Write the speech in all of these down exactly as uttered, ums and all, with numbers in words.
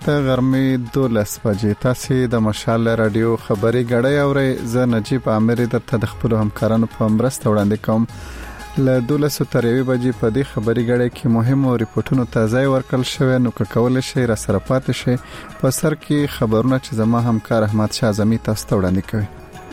د غرمې دولس بجې تاسو د مشال رادیو خبري غړې اورئ. زه نجیب عامر درته د خپل همکارانو په مرسته وړاندې کوم. له دولس تر یوې بجې په دې خبري غړې کې مهمو ریپورتونو ته ځای ورکړل شوی، نو که کول شي را سره پاتې شي. په سر کې خبرونه چې زما همکار احمد شاه زمي تاسو ته وړاندې کوي.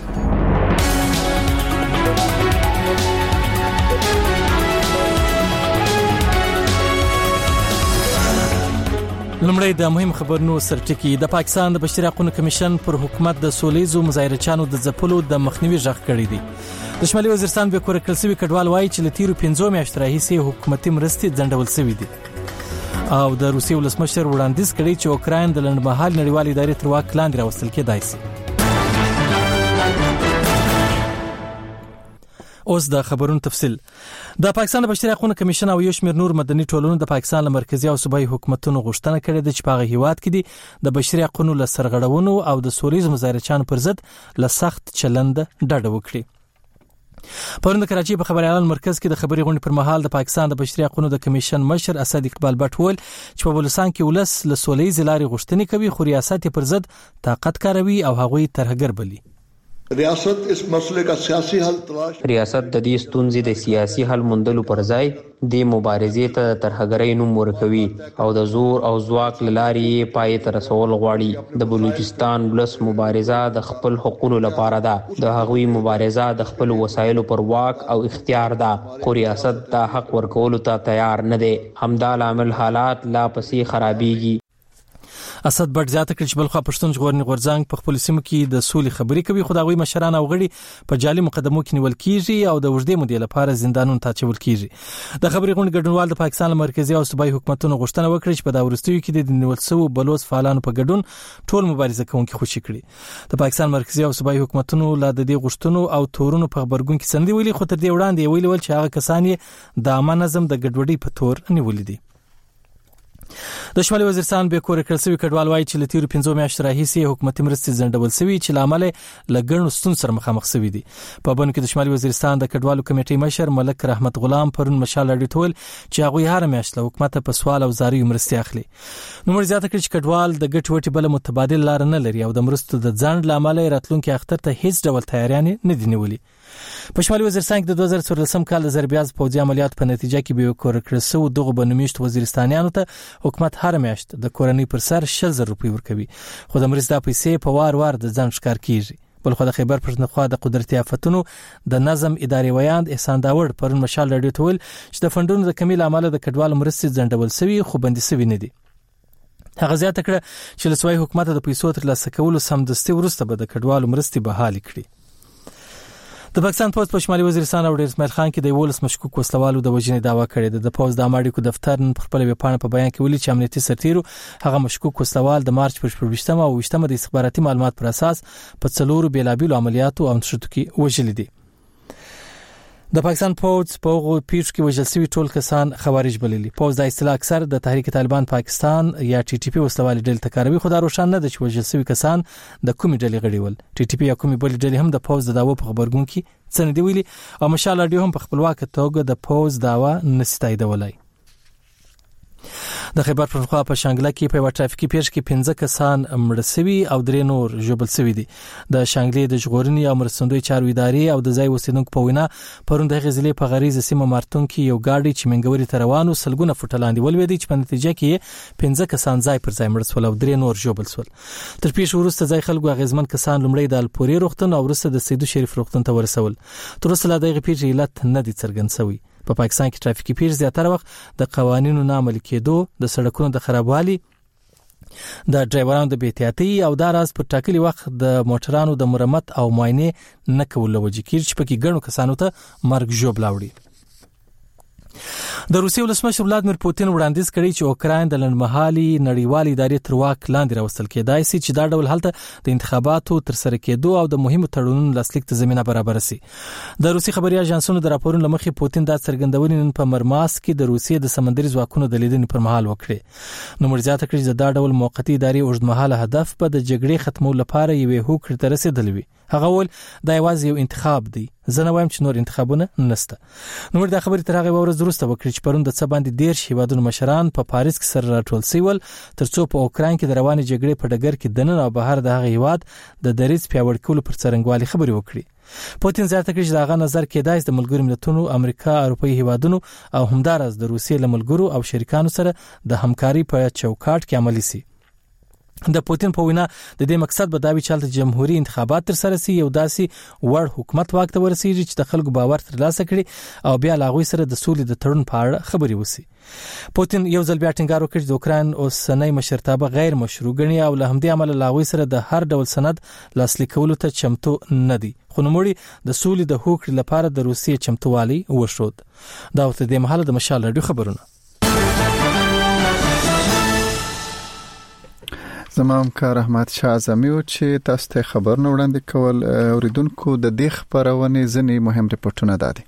لمړی د مهم خبرونو سرټکی. د پاکستان د بشري حقوقو کمیشن پر حکومت د سولېزو مظاهرچانو د ځپلو د مخنیوي ژغ کړی دی. د شمالي وزیرستان به کور کلسوي کډوال وایي چې له تیرو پنځو میاشتو راهیسې حکومتي مرستې ځنډول شوې دي. او د روسیې ولسمشر وړاندیز کړی چې اوکراین د لنډمهال نړیوال ادارې تر واک لاندې راوستل کېدای شي. اوس د خبرونو تفصیل. د پاکستان د بشري حقوقو کمیشن او یو شمېر نور مدني ټولنو د پاکستان له مرکزي او صوبایي حکومتونو غوښتنه کړې ده چې په هغه هیواد کې د بشري حقوقو له سرغړونو او د سولېزو مظاهرچانو پر ضد له سخت چلند ډډه وکړي. پرون د کراچۍ په خبريالانو مرکز کې د خبري غونډې پر مهال د پاکستان د بشري حقوقو د کمیشن مشر اسد اقبال بټ وویل چې په بلوچستان کې ولس له سولېزې لارې غوښتنې کوي، خو ریاست پر ضد طاقت کاروي او هغوی ترهګر بلي. ریاست اس مسئلے کا سیاسی حل تلاش ریاست د دې ستونزې د سیاسي حل موندلو پر ځای د مبارزې ته ترهګرۍ نوم ورکوي او د زور او ځواک لارې پای ته رسول غواړي. د بلوچستان ولس مبارزه د خپل حقوقو لپاره ده، د هغوی مبارزه د خپل وسایلو پر واک او اختیار ده، خو ریاست د حق ورکولو ته تیار نه دی. همدا لامل حالات لا پسې خرابېږي. اسد بټ زیاته کړ چې بلخوا پښتون ژغورنې غورځنګ په خپل سیمه کې د سولې خبرې کوي، خو د هغوی مشران او غړي په جعلي مقدمو کې نیول کیږي او د وژدې مودې لپاره زندانونو ته اچول کیږي. د خبرې غونډې ګډونوال د پاکستان مرکزي او صوبایي حکومتونو غوښتنه وکړه چې په دا وروستیو کې د نیول شوو بلوچ فعالانو په ګډون ټول مبارزه کوونکي خوشي کړي. د پاکستان مرکزي او صوبایي حکومتونو لا د دې غوښتنو او تورونو په خبرګون کې سندې ویلي، خو تر دې وړاندې ویلي ول چې هغه کسان یې د عامه نظم د ګډوډۍ په تور نیولې دي. د شمالي وزیرستان به کور کلسوي کډوال وایي چې له تیرو پنځو میاشتو راهیسې حکومتي مرستې ځنډول شوې چې لامل له ګڼو ستونزو سره مخامخ شوي دي. په بڼو کې د شمالي وزیرستان د کډوالو کمیټې مشر ملک رحمت غلام پرون مشال راډیو ته ویل چې هغوی هر میاشت له حکومت په سوال او زاریو مرستې اخلي. نو مر زیاته کړي چې کډوال د ګټ وټي بل متبادل لار نه لري او د مرستو د ځنډ لامل راتلونکي اختر ته هیڅ ډول تیاریان نه دي نیولي. په شمالي وزیرستان کې د دوه زره څوارلسم کال د زربیاز پوځي عملیات په نتیجه کې به کور کړسو دغه بنومیشت وزیرستانیانو ته حکومت هر میاشت د کورنۍ پر سر شل زره روپۍ ورکوي، خو د مرستې پیسې په وار وار د ځان ښکار کیږي. بلخو د خیبر پښتونخوا د قدرتي آفتونو د نظم ادارې ویاند احسان داوړ پرون مشال راډیو ته ویل چې د فندونو د کمی عمله د کډوالو مرستې ځنډول شوي خو بندي شوي نه دي. هغه زیاته کړه چې له صوبایي حکومت د پیسو ترلاسه کولو سمدستي وروسته به د کډوالو مرستې بحالې کړي. د پاکستان پوز په شمالي وزیرستان او ډیر اسماعیل خان کې د ولس مشکوک وسلوالو د وژنې دعوا کړې ده. د پوز د اماډیکو دفتر په خپل ویبپاڼه په بیان کې ویلي چې امنیتي سرتیرو هغه مشکوک وسلوال د مارچ پر شپږمه او ویشتمه د استخباراتي معلومات پر اساس په څلورو بیلابیلو عملیاتو او نشټو کې وژل دي. د پاکستان پوز په هغه پیښ کې وژل شوي ټول کسان خوارج بللي. پوز د اصطلاح اکثر د تحریک طالبان پاکستان یا ټي ټي پی وسلوال ډلې تکاروي، خو دا روښانه نه ده چې وژل شوي کسان د کومې ډلې غړي ول. ټي ټي پی یا کومې بلې ډلې هم د پوز د داوا په خبرګون کې څه نه دی ویلي او مشال راډیو هم په خپلواک توګه د پوز داوا نشي تاییدولای. د خیبر پښتونخوا په شانګله کې په یو ټرافیکي پیښ کې پنځه کسان مړه شوي او درې نور ژوبل شوي دي. د شانګلې د ژغورنې او مرستندوی چارو ادارې او د ځای اوسیدونکو په وینا پرون د غزلې په غریزه سیمه مارتون کې یو گاډي چې منګوري ته روانو سلګونه فوټه لاندې ولوېدی چې په نتیجه کې پنځه کسان ځای پر ځای مړه شول او درې نور ژوبل شول. تر پیښ وروسته ځای خلکو غیزمن کسان لومړی د الپوري روغتون او وروسته د سیدو شریف روغتون ته ورسول. تر اوسه لا دغه پیښې علت نه دي څرګند شوی. په پاکستان کې ټرافیکي پیښې زیاتره وخت د قوانینو نه عملي کېدو، د سړکونو د خرابوالي، د ډرایورانو د بې احتیاطۍ او دا راز په ټاکلي وخت د موټرانو د مرمت او معاینې نه کولو وجې کېږي چې پکې ګڼو کسانو ته مرګ ژوبله وړي. د روسیې ولسمشر ولادیمیر پوتین وړاندیز کړی چې اوکراین د لنډمهالي نړیوال ادارې تر واک لاندې راوستل کېدای شي چې دا ډول هلته د انتخاباتو تر سره کېدو او د مهمو تړونونو لاسلیک ته زمينه برابر شي. د روسي خبري اژانسونو د راپورونو لمخې پوتین دا څرګندونې نن په مرماس کې د روسیې د سمندري ځواکونو د لیدنې پر مهال وکړي. نو مرزیات کړي چې دا ډول موقتی ادارې اوږدمهاله هدف په د جګړې ختمولو لپاره یوې هوکړې ته رسیدلی وي. هغه ول دا یوازې یو انتخاب دی، زه نه وایم چې نور انتخابونه نشته. نو دا خبرې تر هغه ورځ وروسته وکړي چې پرون د څه باندې ډیر هیوادونو مشران په پاریس کې سره راټول شول ترڅو په اوکران کې د روانې جګړې په ډګر کې دننه او بهر د هغه هیواد د دریځ پیاوړي کولو پر څرنګوالي خبرې وکړي. پوتین زیاته کړي چې داغه نظر کېدای د ملګرو ملتونو، امریکا، اروپאי هیوادونو او همدارس د روسیې له ملګرو او شریکانو سره د همکاري په چوکاټ کې عملي شي. د پوتین په وینا د دې مقصد به دا وي چې د جمهوریت انتخابات تر سره سي، یو داسې وړ حکومت واک ته ورسیږي چې د خلکو باور ترلاسه کړي او بیا لاغوي سره د سولې د تړون په اړه خبرې وسی. پوتین یو ځل بیا ټینګار وکړ چې د اوکران اوسنۍ مشرتابه غیر مشروع ګڼي او له همدې امله لاغوي سره د هر ډول سند لاسلیک کولو ته چمتو نه دي. خو نوموړي د سولې د هوکړې لپاره د روسیې چمتووالي وښود. دا وخت د مهاله د مشال رادیو خبرونه. زمام کار احمد شاه اعظمي او چې تاسو ته خبرونه وړاندې کول. اوریدونکو د دې خبرونه ځنې مهم ریپورتونه دادي.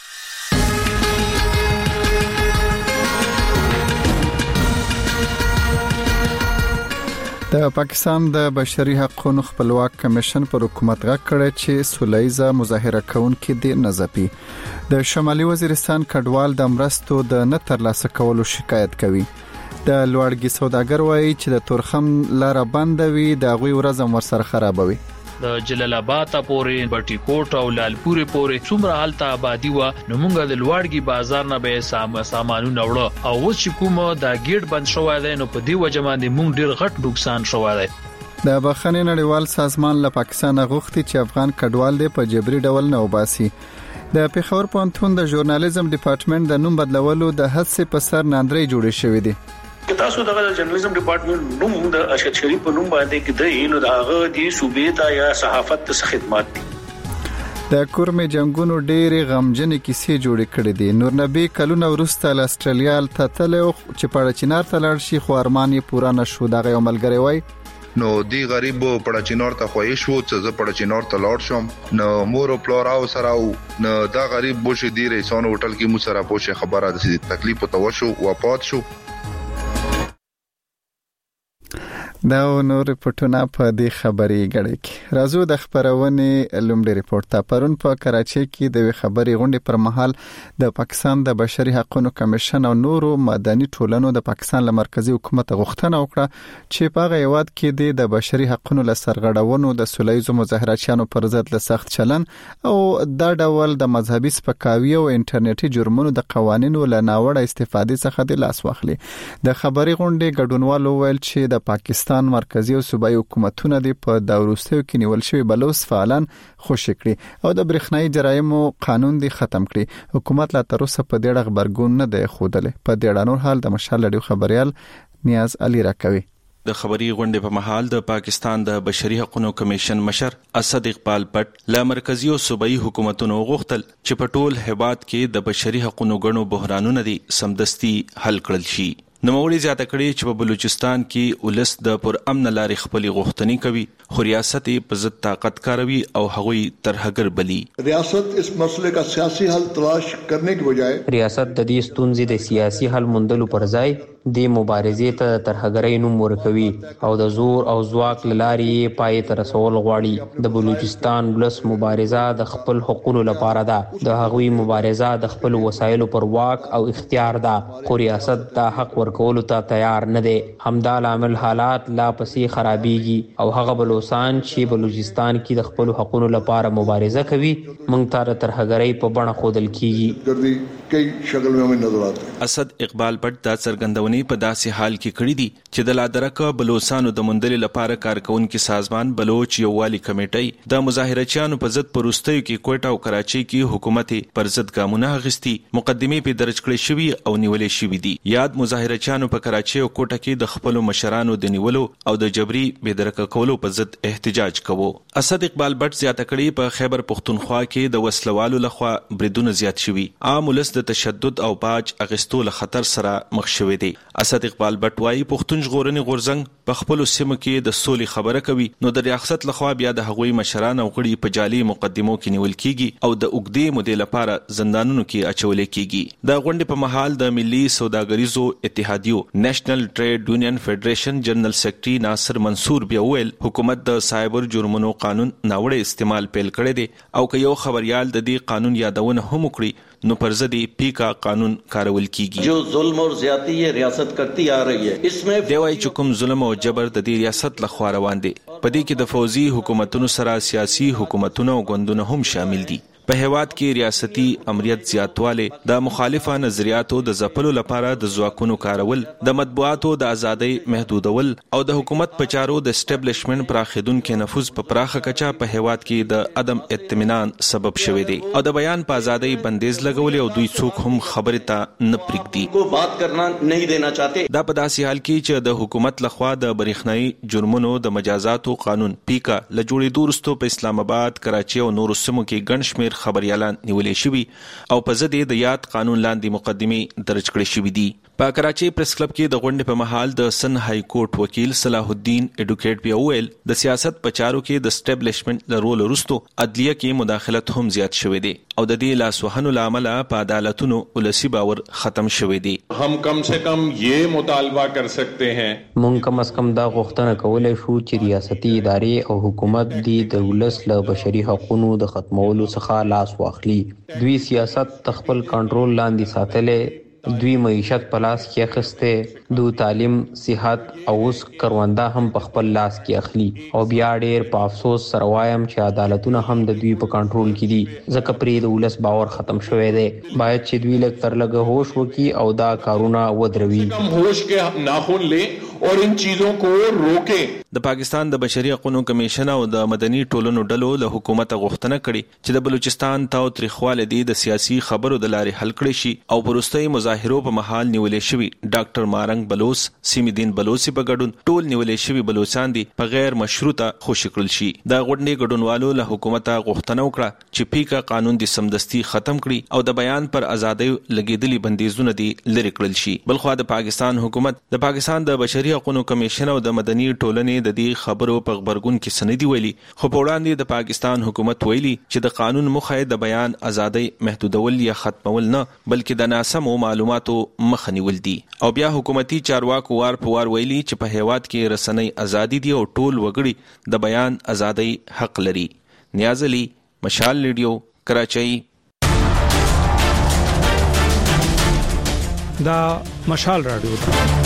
د پاکستان د بشري حقوقو خپلواک کمیشن پر حکومت غږ کړی چې سولهیزه مظاهره کوونکي دې نه ځپي. د شمالي وزیرستان کډوال د مرستو د نه ترلاسه کولو شکایت کوي. د لوړګي سوداګر وایي چې د تورخم لار بندوي، د غوي ورځم ورسره خرابوي. د جلال آباد پورې بټي کوټ او لالپورې پورې څومره حالت آبادی و نو موږ د لوړګي بازار نه به سام سامانونه وړو او اوس چې کوم دا گیټ بند شوی دی نو په دې وجه باندې موږ ډیر غټ نقصان شوی دی. د بخښنې نړیوال سازمان له پاکستان غوښتي چې افغان کډوال دې په جبري ډول نه وباسي. د پیښور پوهنتون د ژورنالیزم ډپارټمنټ د نوم بدلولو د هڅې په سر ناندري جوړې شوې دي. تاسو دغه جرنالیزم ډپارټمنټ نوم د اشد شریف په نوم باندې کې د اینو دغه د صوبې ته یا صحافت ته خدمات دي. د کورمې جنگونو ډېرې غمجنې کیسې جوړې کړې دي. نور نبی کلونه وروسته له استرالیا ته تللی چې پړچینار ته لاړ شي خو ارمان یې پوره نشو. دغه یو ملګری وای نو دی غریب پړچینار ته خوښ شو چې زه پړچینار ته لاړ شم نو مور او پلار او سره نو دا غریب بوشه دی ریسون هوټل کې مو سره پوښه خبره د تکلیف ته وشو وفات شو. دا نور ریپورتونه په دې خبرې غړي کې راځو د خبرونه لومړی ریپورت ته. پرون په کراچۍ کې د خبري غونډې پر مهال د پاکستان د بشري حقوقو کمیشن او نورو مدني ټولنو د پاکستان له مرکزی حکومت غوښتنه وکړه چې په هغه هیواد کې د بشري حقوقو له سرغړونو د سولهییزو مظاهراتچیانو پر ضد له سخت چلن او دا ډول د مذهبي سپکاوي او انټرنیټي جرمونو د قوانینو له ناوړه استفادې څخه د لاس واخلي. د خبري غونډې ګډونوالو ویل چې د پاکستان مرکزی او صوبایي حکومتونه د په داوروستیو کې نیول شوی بلوس فعالان خوشی کړي او د برېښنايي جرایمو قانون دی ختم کړي. حکومت لا تر اوسه په دې ډول خبرګون نه دی خوده. په دې ډول حال د مشال لړیو خبريال نیاز علي راکوي. د خبري غونډې په محل د پاکستان د بشري حقوقو کمیشن مشر اسد اقبال پټ له مرکزی او صوبایي حکومتونو غوښتل چې په ټول هیواد کې د بشري حقوقو غنو بحرانونه دي سمدستي حل کړل شي. نوموړي زیاته کړي چې په بلوچستان کې ولس د پر امن لارې خپل غوښتنې کوي خو ریاست په ضد طاقت کاروي او هغوی ترهګر بلی. ریاست اس مسئلے کا سیاسی حل تلاش کرنے کی بجائے ریاست د دې ستونزې د سیاسي حل موندلو پر ځای د مبارزې ته ترهګرۍ نوم ورکوي او د زور او ځواک لارې پای ته رسول غواړي. د بلوچستان ولس مبارزه د خپل حقوقو لپاره ده. د هغوی مبارزه د خپل وسایلو پر واک او اختیار ده خو ریاست د حق ورکولو ته تیار نه دی. همدا لامل حالات لا پسې خرابېږي او هغه بلوچستان چې بلوچستان کې د خپل حقوقو لپاره مبارزه کوي موږ ته ترهګرۍ په بڼه ښودل کیږي. کئی شکل میں ہمیں نظر آتا ہے. اسد اقبال پټ دا څرګندونې په داسې حال کې کړې دي چې د لادرکه بلوچستانو د مندلې لپاره کارکونکو سازمان بلوچ یووالي کمیټې د مظاهرچیانو په ضد پروستیو کې کوټا او کراچۍ کې حکومت پر ضد ګامونه اخیستي مقدمې په درج کړې شوی او نیولې شوی دي. یاد مظاهرچیانو په کراچۍ او کوټا کې د خپل مشرانو د نیولو او د جبري بېدرکه کولو په ضد احتجاج کوو. اسد اقبال پټ زیاته کړې په خیبر پختونخوا کې د وسلوالو لخوا بریدونه زیات شوي عام ولس د تشدد او باج اغستو له خطر سره مخ شوي دي. اسد اقبال پټ وايي پښتون ژغورنې غورځنګ په خپل سیمه کې د سولې خبره کوي نو د ریاست لخوا بیا د هغوی مشران او غړي په جالي مقدمو کې نیول کیږي او د اوګدې مودې لپاره زندانونو کې اچول کیږي. د غونډې په محل د ملي سوداګریزو اتحاد اتحادیو نېشنل ټریډ یونین فدریشن جنرال سیکریټري ناصر منصور بیا ویل حکومت د سایبر جرمونو قانون ناوړه استعمال پیل کړی دی او که یو خبريال د دې قانون یادونه هم وکړي نو پر ضد پیکا قانون کارول کیږي. جو ظلم اور زیاتی یہ ریاست کرتی آ رہی ہے اس میں دی وايي چې کوم ظلم او جبر د دې ریاست لخوا روان دي په دې کې د فوزي حکومتونو سره سیاسي حکومتونو او ګوندونو هم شامل دي. په هیواد کې ریاستي امنیت زیاتواله د مخالفه نظریاتو د ځپلو لپاره د ځواکونو کارول د مطبوعاتو د ازادۍ محدودول او د حکومت په چارو د اسټابلیشمنت پراخیدونکو نفوذ په پراخه کچه په هیواد کې د عدم اطمینان سبب شوی دی او د بیان په ازادۍ بندیز لګولې او دوی څوک هم خبره ته نه پریږدي کو بات کرنا نه دینا چاہتے. دا په داسې حال کې چې د حکومت لخوا د برېښنايي جرمونو د مجازاتو قانون پیکا له جوړېدو وروسته په اسلام آباد کراچي او نورو سیمو کې ګڼ شمېر خبريالان نیولې شوي او په ضد د یاد قانون لاندې مقدمې درج کړې شوې دي. په کراچي پریس کلب کې د غونډې په مهال د سن های کورټ وکیل صلاح الدین اډوکیټ بیا ویل د سیاست په چارو کې د اسټابلیشمنت لرول وروسته عدلیه کې مداخلت هم زیات شوې دي او د دې لاسوهنو لامل په عدالتونو ولسی باور ختم شوې دي. هم کم سے کم یہ مطالبه کر سکتے ہیں مونږ کم از کم دا غوښتنه کولای شو چې ریاستي ادارې او حکومت دی د ولس له بشري حقوقو د ختمولو څخه لاس واخلي. دوی سیاست تخپل کنټرول لاندې ساتلې دوی معیشت په لاس کې اخیسته دو تعلیم صحت او اوس کرونده هم په خپل لاس کې اخلي او بیا ډېر په افسوس سره وایم چې عدالتونه هم د دوی په کنټرول کې دي ځکه پرې د ولس باور ختم شوی دی. باید چې دوی لږ تر لږه هوش وکړي او دا کارونه ودروي کم هوش کې ناخن لې اور ان چیزوں کو روکے. د پاکستان د بشري حقوقو کمیشن او د مدني ټولنو ډلو له حکومت غوښتنه کړې چې د بلوچستان تاو تاریخواله دي د سیاسي خبرو د لارې حل کړي شي او پروستۍ مظاهرو په محل نیولې شوی ډاکټر مارنګ بلوس سیمدین بلوسی په ګډون ټول نیولې شوی بلوچستان دي په غیر مشروطه خوشی کړل شي. د غونډې ګډونوالو له حکومت غوښتنه وکړه چې پیکا قانون د سمدستي ختم کړي او د بیان پر ازادۍ لګیدلي بندیزونه دي لری کړل شي. بلخو د پاکستان حکومت د پاکستان د بشري حقوقو کمیشن او د مدني ټولنې د دې خبرو په خبرګون کې سندې ویلي خو په وړاندې د پاکستان حکومت ویلي چې د قانون مخه د بیان ازادۍ محدودول یا ختمول نه بلکې د ناسمو معلوماتو مخه نیول دي. او بیا حکومتي چارواکو وار په وار ویلي چې په هیواد کې رسنۍ ازادي دي او ټول وګړي د بیان ازادۍ حق لري. نیاز علي مشال ریډیو کراچۍ. دا مشال رادیو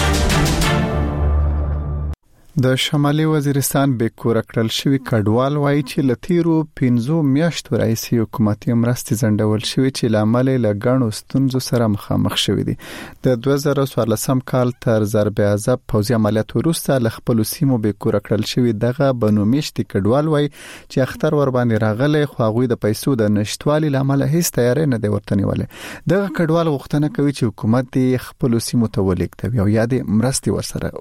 د شمالي وزیرستان به کور کړل شوی کډوال وایي چې لتیرو پنځو میاشتو راځي حکومتي مرستې زندول شوی چې لامل لګڼو ستونزو سره مخامخ شوی دي. د دوه زره څوارلسم کال تر ضرب عذاب پوځي عملیات وروسته ل خپل سیمو به کور کړل شوی دغه بنومیشتي کډوال وایي چې اختر ور باندې راغله خو هغه د پیسو د نشټوالي لامل هیڅ تیار نه دی ورته نیولې. دغه کډوال غوښتنه کوي چې حکومت د خپل سیمو ته ولیکټوي او یا د مرستې ورسره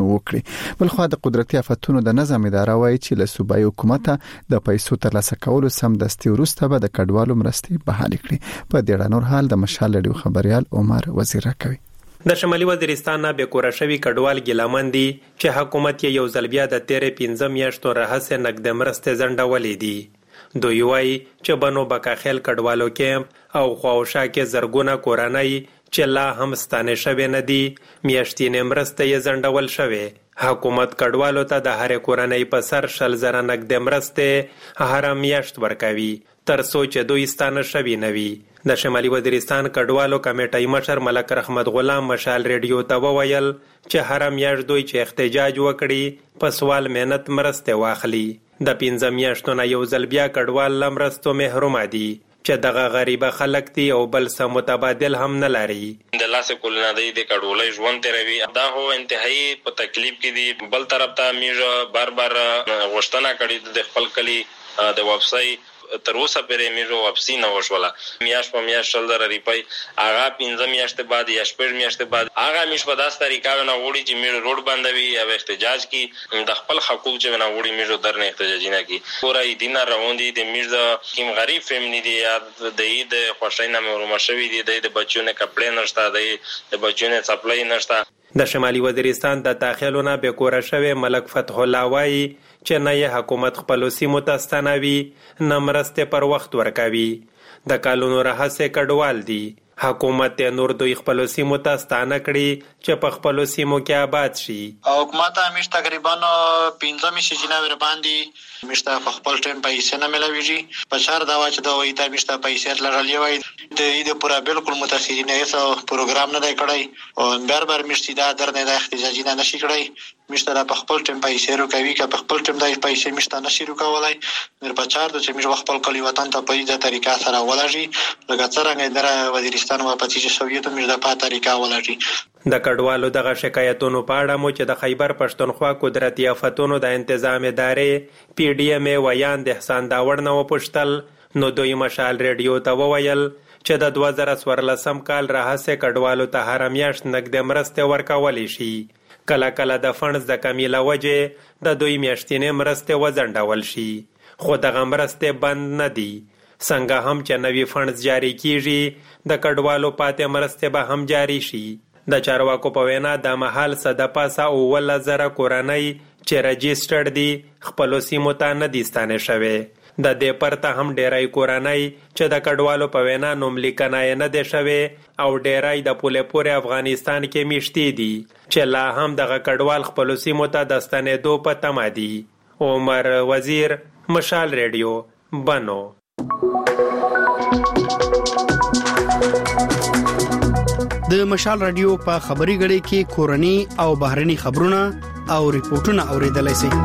وکړي. بل د قدرتي آفتونو د نظام اداره وایي چې له صوبایي حکومت د پیسو ترلاسه کولو سم دستي وروسته به د کډوالو مرستې بحال کړي. په دې اړه نور حال د مشال ډیو خبريال عمر وزیر راکوي. د شمالي وزیرستان نه به کور شوی کډوال ګلمن دي چې حکومت یې یو ځل بیا د تیرې پنځه میاشتو راهسه نقد مرستې زندولې دي. دوی وایي چې بنو بکاخیل کډوالو کیمپ او خواوشا کې زرګونه کورنۍ چې لا هم ستانه شوی نه دي میاشتې مرستې یې زندول شوی. حکومت کډوالو ته د هر کورنۍ په سر شل زره نقد مرستې هر میاشت ورکوي تر څو چې دوی ستانه شوی نه وي. د شمالي وزیرستان کډوالو کمیټې مشر ملک رحمت غلام مشال ریډیو ته وویل چې هر میاشت دوی چې احتجاج وکړي په سوال مهنت مرسته واخلي. د پنځه میاشتو نه یو ځل بیا کډوال لمرستو محروم دي چې دغه غریب خلک دي او بل څه متبادل هم نه لري. د لاسه کولنه دی د کډولۍ ژوند تیروي دا هو انتهایی په تکلیف کې دي. بل طرف ته میږه بار بار غوښتنه کړې د خپل کلی د واپسۍ تر اوسه پرې میږه واپسی نه وشوله. میاش په میاش شل در ریپای هغه پنځه میاشتې بعد یا شپږ میاشتې بعد هغه میش په داس طریقه نه وړي چې میږه روډ بندوي او احتجاج کی د خپل حقوق چې نه وړي میږه در نه احتجاج نه کی پورای دینه روان دي د میږه کیم غریب فیملی دي د عید خوشاینه محروم شوی دي د بچو نه کپړې نشته د بچو نه سپلای نشته. د شمالي وزیرستان د داخلونه به کور شوی ملک فتح الله وایي چې نه حکومت خپل سیمو ته ستنوي نه مرسته پر وخت ورکوي. د کالونو راهسه کډوال دي حکومت ته نور دوی خپل سیمو ته ستانه کړي چې په خپل سیمو کې آباد شي. حکومت همیش تقریبا پنځه میاشتې جناب باندې مشته په خپل ټیم پیسې نه ملويږي په شهر دا واچ دا وایي ته مشته پیسې لرلې وای د دې پورا بالکل متاثرین یې پروګرام نه دی کړی او بار بار مشته دا درنه د احتجاجي نه نشي کړی مشته په خپل ټیم پیسې روکوي که په خپل ټیم د پیسې مشته نشي روکولای مر په چار د چې مش خپل کلی وطن ته په دې طریقه سره ولږي لکه څنګه در وزیرستان او په چې سوویت مش د په طریقه ولږي. د کډوالو دغه شکایتونو په اړه مو چې د خیبر پښتونخوا قدرتي آفتونو د تنظیم ادارې پی ډی ایم ویان د احسان داوړ نه وپوښتل نو دوی مشال ریډیو ته وویل چې د دوه زره څوارلسم کال راهیسې کډوالو ته هر میاشت نقد مرستې ورکولی شي. کله کله د فنډز د کمی له وجې د دوی میاشتنې مرستې وځنډول شي خو دغه مرستې بند نه دي. څنګه هم چې نوي فنډز جاری کیږي د کډوالو پاتې مرستې به هم جاری شي. د چارواکو په وینا د مهال صد پاسه او ول زره کورنۍ چې رجیسټرډ دي خپل سیمو ته نه دي ستانه شوی. د دې پرته هم ډیرای کورنۍ چې د کډوالو په وینا نوم لیکنه نه دی شوی او ډیرای د پوله پورې افغانستان کې میشتي دي چې لا هم دغه کډوال خپل سیمو ته د ستنېدو په تمه دي. عمر وزیر، مشال ریډیو، بنو. د مشال رادیو په خبري غړي کې کورني او بهرني خبرونه او ریپورتونه اوریدلای شئ.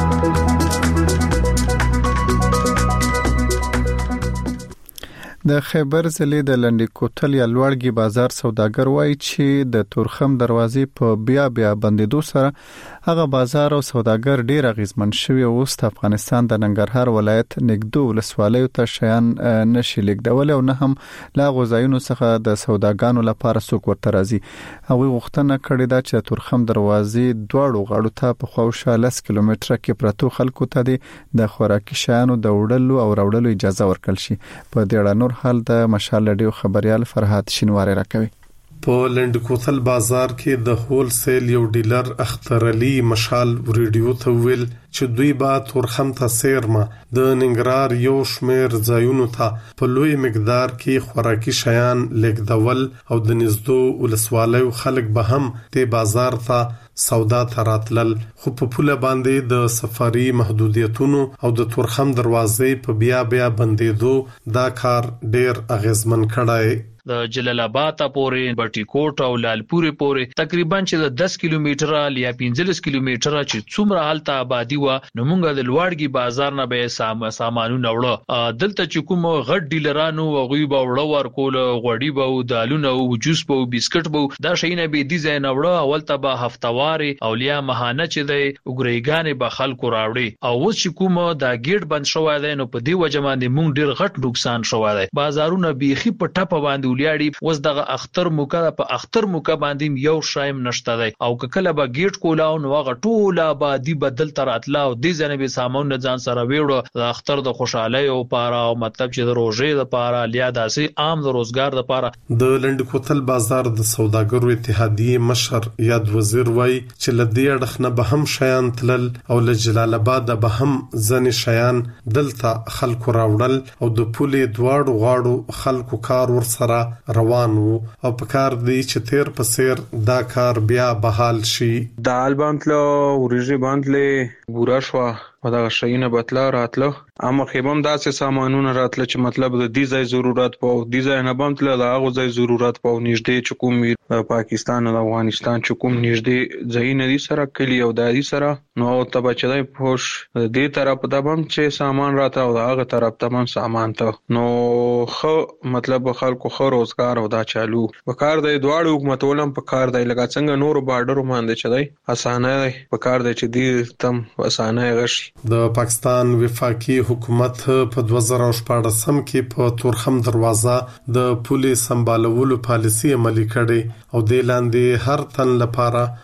د خیبر ضلع د لنډی کوتل یا لوړګي بازار سوداګر وایي چې د تورخم دروازې په بیا بیا بندیدو سره هغه بازار او سوداګر ډیر اغیزمن شوی او د افغانستان د ننګرهار ولایت نګدو ولسوالیو ته شیان نشي لیکدول او نه هم لا غوځایونو څخه د سوداګانو لپاره څوک ورته راځي. هغه غوښتنه کړې ده چې تورخم دروازې دواړو غاړو ته په خوښه لس کیلومتره کې پرتو خلکو ته د خوراکي شیانو د وړلو او راوړلو اجازه ورکړل شي. په دې اړه نور حال د مشال رادیو خبريال فرحات شینواری راکوي. په لنډ کوتل بازار کې د هول سیل یو ډیلر اختر علي مشال ریډیو ته ویل چې دوی با تورخم ته سیرما د ننګرهار یو شمیر ځایونو ته په لوی مقدار کې خوراکي شیان لیکدول او د نزدو ولسوالیو خلک به هم ته بازار ته سودا تراتلل خو په پوله باندې د سفاري محدودیتونو او د تورخم دروازې په بیا بیا بندیدو دا کار ډیر اغیزمن کړای. د جلال آباد پورې بټي کوټ او لالپورې پورې تقریبا چې د دس کیلومتره یا پنځلس کیلومتره چې څومره حالت آبادی و نو موږ د لوړګي بازار نه به سامانونه وړو دلته چې کوم غټ ډیلرانو غوي به وړو ورکول غوړي به دالونه او جوس به بسکټ به دا شي نه به دي زین وړو اول ته به هفتواري اولیا ماهانه چې د وګریګانې به خلکو راوړي او اوس چې کوم دا گیټ بند شوی دی نو په دې وجه باندې موږ ډیر غټ نقصان شوی دی. بازارونه بیخي په ټپه باندې ولیاړي وس دغه اختر موکا په اختر موکا باندې یو شایم نشته دی او کله به گیټ کولاو نو هغه ټوله آبادی بدل تر اتلا او د ځنه به سامان ځان سره ویړو د اختر د خوشحالي او پاره او مطلب چې د روزې د پاره لیا داسې عام د روزګار د پاره. د لنډ کوتل بازار د سوداګرو اتحادیه مشر یاد وزیر وای چې لدی اړخ نه به هم شیان تلل او له جلال آباد به هم ځنې شیان دلته خلکو راوړل او د پولې دواړو غاړو خلکو کار ور سره روان وو او په کار دی چې تیر په سیر دا کار بیا بحال شي. دال باندله ورژې باندله ګورا شو او دا شیونه بتلا راتله اما خیبم داسې سامانونه راتله چې مطلب د دې ځای ضرورت پاو دې ځای نه باندله د هغه ځای ضرورت پاو نږدې چې کوم پاکستان او افغانستان چې کوم نږدې ځای نه دي سره کلی او دادي سره نو ته بچای پوش دې طرف د بم چې سامان راته او هغه طرف ته هم سامان ته نو خو مطلب خلکو خو روزګار او دا چالو وکړ د دواړو حکومتولم په کار دی لکه څنګه نور بارډر باندې چدای اسانه دی په کار دی چې دې تم اسانه غشي. د پاکستان وفاقي حکومت په دوه زره شپږم کې په تورخم دروازه د پولیس سمبالولو پالیسي عملي کړې او د لاندې هر تن لپاره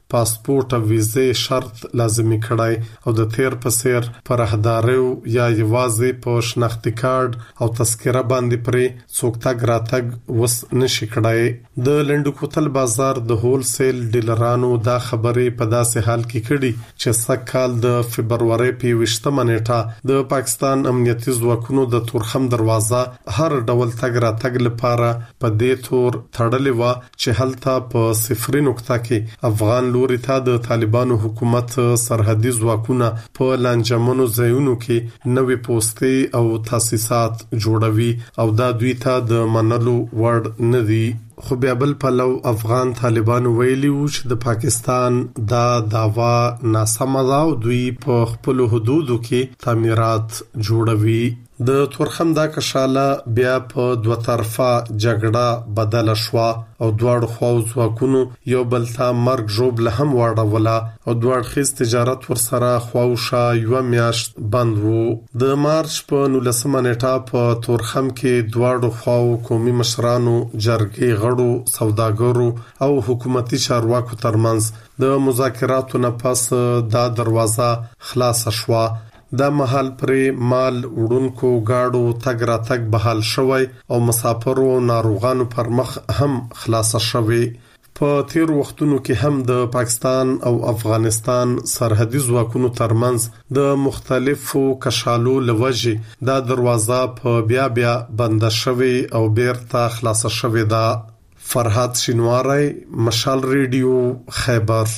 پاسپورت او ویزې شرط لازمي کړای او د تیر په سیر پر راهداریو یا یوازې په شناختی کارت او تذکره باندې پرې څوک تګ راتګ وس نشي کړای. د لنډکوتل بازار د هول سیل ډیلرانو دا خبرې په داسې حال کې کړي چې سکهال د فبرवरी په وشتمه نیټه د پاکستان امنیتي ځواکونو د تورخم دروازه هر ډول تګ راتګ لپاره په دې تور تړلې و چې هلته په صفري نقطه کې افغان لوري ته د طالبانو حکومت سرحدي ځواکونه په لانجمنو ځایونو کې نوې پوسټي او تاسیسات جوړوي او دا دوی ته د منلو وړ نه دي. خو بیا بل پلو افغان طالبانو ویلي وو چې د پاکستان دا داوا ناسمه ده او دوی په خپل حدودو کې تعمیرات جوړوي. د تورخم دا کشاله بیا په دوه طرفه جګړه بدله شو او دواړو خواو ځواکونو یو بل ته مرګ ژوبله هم واړوله او دواړه خیز تجارت ورسره خواوشه یو میاشت بند وو. د مارچ په نولسمه نیټه په تورخم کې دواړو خواو قومي مشرانو جرګې غړو سوداګرو او حکومتي چارواکو ترمنځ د مذاکراتو نه پس دا دروازه خلاص شوه. دا محل پرې مال وړونکو گاډو تګ راتګ بحال شوی او مسافرو ناروغانو پر مخ هم خلاص شوی. په تیر وختونو کې هم د پاکستان او افغانستان سرحدي ځواکونو ترمنځ د مختلفو کشالو لوجې دا دروازه په بیا بیا بند شوی او بیرته خلاص شوی ده. فرحات شینواری، مشال ریډیو، خیبر.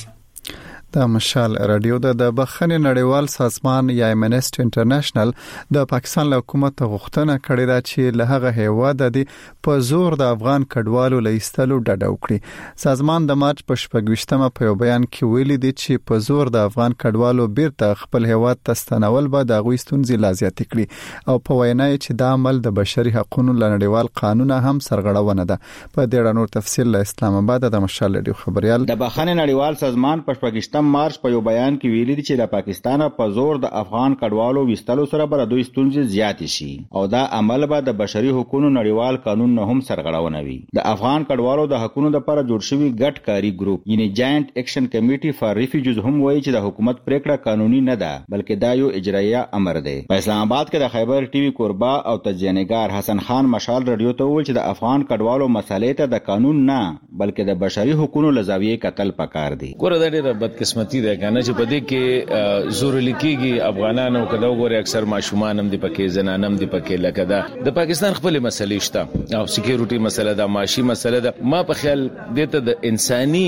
د مشال رادیو د بخښنې نړیوال سازمان یا امنسټي انټرنیشنل د پاکستان له حکومت غوښتنه کړې ده چې له هغه هیواد د په زور د افغان کډوالو لیستلو ډډه وکړي. سازمان د مارچ په شپږویشتمه په یو بیان کې ویلي دی چې په زور د افغان کډوالو بیرته خپل هیواد ته ستنول به د غوي ستونزې لا زیاتې کړي او په وینا چې دا عمل د بشري حقوقو له نړیوال قانون هم سرغړونه ده. په دې اړه نور تفصیل له اسلام آباد د مشال رادیو خبريال. د بخښنې نړیوال سازمان په شپږویشتم مارچ په یو بیان کې ویلي دي چې د پاکستان په زور د افغان کډوالو وستلو سره بر دوی ستونزې زیات شي او دا عمل به د بشري حقوقو نړیوال قانون نه هم سرغړونه وي. د افغان کډوالو د حقوقو لپاره جوړ شوی ګډ کاری ګروپ یعنی جاینټ اکشن کمیټي فار ریفیوجز هم وایي چې د حکومت پریکړه قانوني نه ده بلکې دا یو اجرایه امر دی. په اسلام آباد کې د خیبر ټي وي کوربا او تجزیه‌نګار حسن خان مشال رادیو ته وویل چې د افغان کډوالو مسلې ته د قانون نه بلکې د بشري حقوقو لزاویې قتل پکار دي. ګوره دا ډېره بدقسمتي ده کنه چې په دې کې زور لیکيږي افغانانو کله وګوري اکثر ماشومان هم دي پکې زنانم دي پکې لکه دا د پاکستان خپل مسلې شته او سکیورټي مسله ده معاشي مسله ده. ما په خیال دته د انساني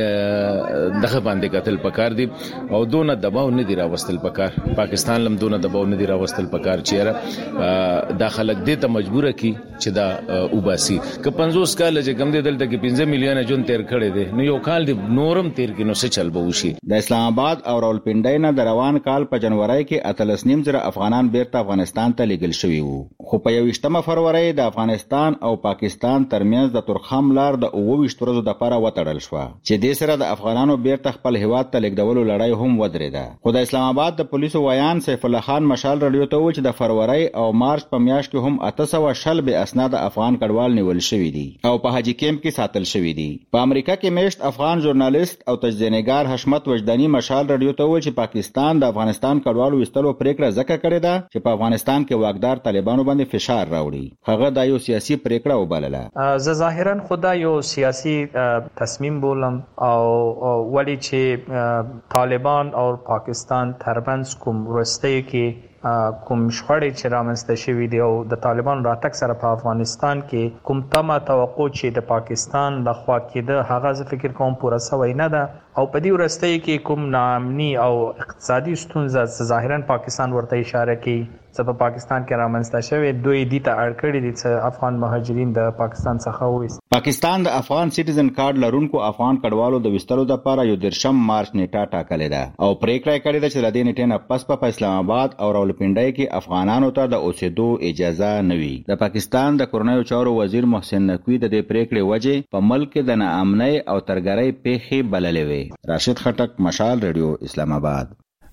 دغه باندې قتل پکار دي او دونه دباو نه دی راوستل پکار. پاکستان لم دونه دباو نه دی راوستل پکار چیرې دا خلک دې ته مجبور کی چې دا وباسي. که پنځوس کال چې کم دي دلته کې پنځه میلیون جون تیر کړي دي نو یو کال دی نورم تیر کې نو څه چل به وشي. د اسلام آباد او راولپنډۍ نه د روان کال په جنوري کې اتلس نیم زره افغانان بیرته افغانستان ته لیږل شوي وو خو په یوویشتمه فروری د افغانستان او پاکستان ترمنځ د تورخم لار د اوه ویشت ورځو لپاره وتړل شو چې د سره د افغانانو بیرته خپل هیواد ته لیږدولو لړۍ هم ودرېده. خو د اسلام آباد د پولیسو ویان سیف الله خان مشال رادیو ته وویل چې د فروری او مارچ په میاشت کې هم اته سوه شل به اسناد افغان کډوال نیول شوي دي او په حاجی کیمپ کې ساتل شوي دي. په امریکا کې میشت افغان ژورنالیست او تجزیه‌نګار حشمت وجدانی مشال رادیو ته وویل چې پاکستان د افغانستان کډوالو وستلو پریکړه ځکه کړې ده چې په افغانستان کې واکدار طالبانو باندې فشار راوړي. هغه د یو سیاسي پریکړه وبلله. زه ظاهرا خدا یو سیاسي تصمیم بولم او ولی چې طالبان او پاکستان ترمنځ کوم ورسته کې کوم شخړې چې رامنځته شوې دي او د طالبان راتګ سره په افغانستان کې کوم تمه توقع چې د پاکستان لخوا کېده هغه زه فکر کوم پوره سوی نه ده او په دې ورسته کې کوم ناامني او اقتصادي ستونزه ظاهرا پاکستان ورته اشاره کوي چې په پاکستان کې رامنځته شوې دوی دي ته اړ کړی دي چې افغان مهاجرین د پاکستان څخه وویست. پاکستان د افغان سټیزن کارت لرونکو افغان کډوالو د وستلو لپاره یو درشم مارچ نیټه ټاکلې ده او پریکړه کړې ده چې د دې نیټې نه پس په اسلام آباد او راولپنډۍ کې افغانانو ته د اوسېدو اجازه نه وي. د پاکستان د کورنیو چارو وزیر محسن نقوی د دې پریکړې وجه په ملک د ناامنۍ او ترګرۍ پیښې بللې وي. راشد خټک، مشال رادیو، اسلام آباد.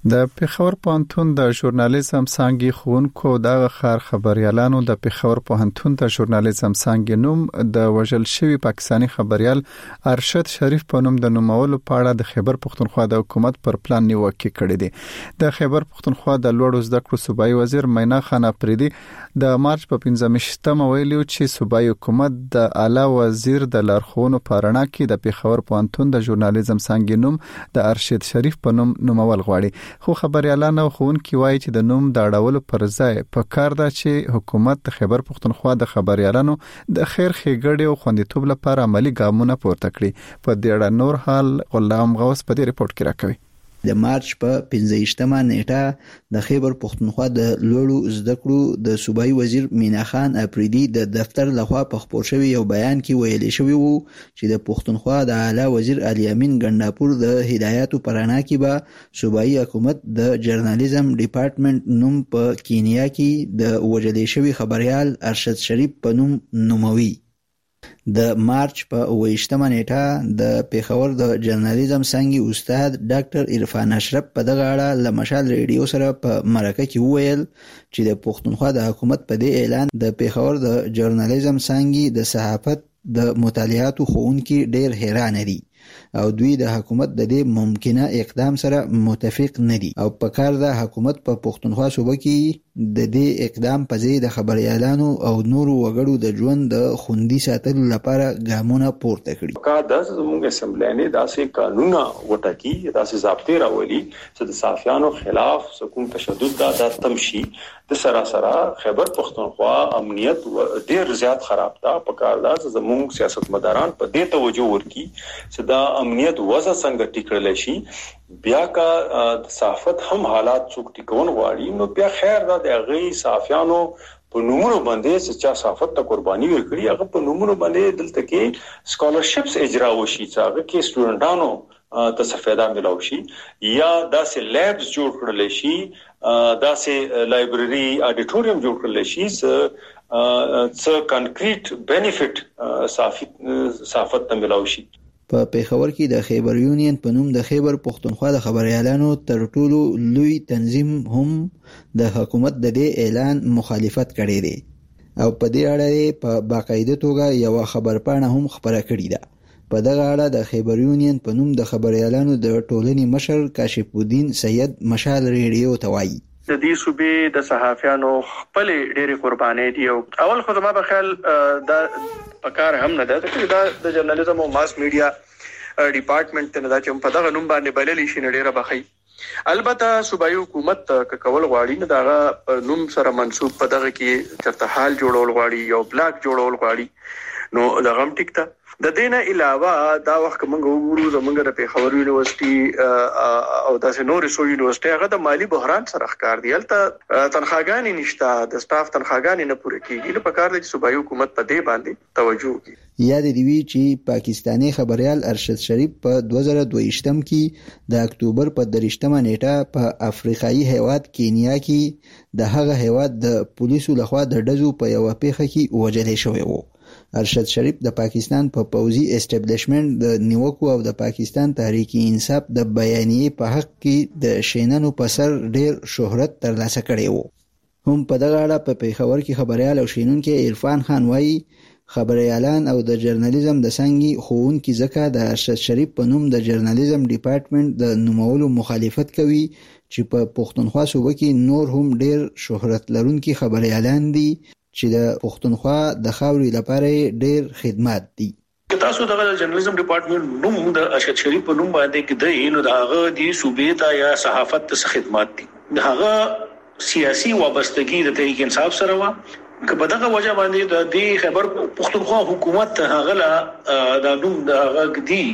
د پیښور پوهنتون د ژورنالیزم څانګې ښوونکو د خار خبريالانو د پیښور پوهنتون د ژورنالیزم څانګې نوم د وژل شوی پاکستانی خبريال ارشد شریف په نوم د نومولو په اړه د خیبر پښتونخوا د حکومت پر پلان نیوکه کړې ده. د خیبر پښتونخوا د لوړو زده کړو صوبایي وزیر مینا خان افریدي د مارچ په پنځمشتمه ویلي چې صوبایي حکومت د اعلی وزیر د لارښوونو په اړه کې د پیښور پوهنتون د ژورنالیزم څانګې نوم د ارشد شریف په نوم نومول غواړي. خو خبريالان او ښوونکي وایي چې د نوم د اړولو پر ځای په کار ده چې حکومت د خیبر پښتونخوا د خبريالانو د خیر ښېګړې او خوندیتوب لپاره عملی ګامونه پورته کړي. په دې اړه نور حال غلام غوث په دې ریپورت کې راکوي. د مارچ په پنځه نیټه د خیبر پښتونخوا د لوړو زده کړو د صوبایي وزیر مینا خان افریدي د دفتر لخوا په خپور شوی یو بیان کې ویلي شوی وو چې د پښتونخوا د اعلی وزیر علي امین ګنداپور د هدایتو پرانا کې به صوبایي حکومت د جرنالیزم ډپارټمنټ نوم په کینیا کې د وجلې شوی خبريال ارشد شریف په نوم نوموي. د مارچ په اوویشتمه نیټه د پیښور د جرنالیزم څانګې استاد ډاکټر عرفان اشرف په دغه اړه له مشال ریډیو سره په مرکه کې وویل چې د پښتونخوا د حکومت په دې اعلان د پیښور د جرنالیزم څانګې د صحافت د مطالعاتو ښوونکي ډېر حیران دي او دوی د حکومت د دې ممکنه اقدام سره متفق نه دي او په کار د حکومت په پښتونخوا صوبه کې د دې اقدام په ځای د خبريالانو او نورو وګړو د ژوند د خوندي ساتلو لپاره ګامونه پورته کړي. کا د زموږ اسمبلی داسې قانون وټاکي داسې ضابطه راولي چې د صحافیانو خلاف سکون تشدد دا تمشي د سراسره خیبر پښتونخوا امنیت ډیر زیات خراب ده. په کار دا زموږ سیاستمداران په دې توجه ورکړي چې دا امنیت وضع څنګه ټیکړل شي. بیا کا د صحافت هم حالات څوک ټیکون غواړي نو بیا خیر دا د غي صحافیانو په نومونو باندې چې چا صحافت ته قرباني ورکړي هغه په نومونو باندې دلته کې سکالرشپس اجرا وشي چې هغه کې سټوډنټانو ته سفیدا ملو شي یا داسې لیبز جوړ کړل شي داسې لایبرری اډیټوریم جوړ کړل شي چې څه کانکریټ بینیفټ صحافت ته ملو شي. په پیښور کې د خیبر یونین په نوم د خیبر پښتونخوا د خبريالانو تر ټولو لوی تنظیم هم د حکومت د دې اعلان مخالفت کړی دی او په دې اړه په باقاعده توګه یو خبرپاڼه هم خبره کړې ده. په دغه اړه د خیبر یونین په نوم د خبريالانو د ټولنې مشر کاشف الدین سید مشال ریډیو ته وایي د دې صوبې د صحافیانو خپل ډېری قربانې دي او اول خو زما په خیال د پکار هم نه ده چې د جرنالیزم او ماس میډیا ډپارټمنټ ته نه دا چې په دغه نوم باندې بللی شي ډېره بخي. البته صوبایي حکومت کول غواړي نه دا نوم سره منسوب په دغه کې چرته حال جوړول غواړي یو بلاک جوړول غواړي نو دا غم ټیک ته. د دینه علاوه دا وخت موږ وګورو زمونږ د پیښور یونیورسيټي او د نورو سو یونیورسيټي هغه د مالی بحران سره ښکار دی. البته تنخواګانې نشته د سټاف تنخواګانې نه پوره کیږي نو په کار دی چې صوبایي حکومت په دې باندې توجه وکړي. یاد دی وی چې پاکستانی خبريال ارشد شریف په دوه زره دوهشتم کې د اکتوبر په دریشتمه نیټه په افریقایي هیواد کینیا کې د هغه هیواد د پولیسو لخوا د ډزو په یو پیښه کې وژل شوی وو. ارشد شریف د پاکستان په پوزي اسټابلیشمنت د نیوکو او د پاکستان تحریک انصاف د بیانیې په حق کې د شینانو په سر ډیر شهرت ترلاسه کړی وو. هم په دغه اړه په پیښور کې خبريال او شینونکو عرفان خان وایي خبريالان او د جرنالیزم د څنګه ښوونکي ځکه د ارشد شریف په نوم د جرنالیزم ډپارټمنټ د نومولو مخالفت کوي چې په پښتونخوا صوبه کې نور هم ډیر شهرت لرونکي خبريالان دي چې د پښتونخوا د خاورې لپاره ډیر خدمات دي. تاسو دغه جرنالیزم ډپارټمنټ نوم د ارشد شریف په نوم باندې کې د نو دغه د صوبې ته یا صحافت ته خدمات دي. دغه سیاسي وابستګي د تحریک انصاف سره و که په دغه وجه باندې د خبر پښتونخوا حکومت هغه لا د نوم دغه دی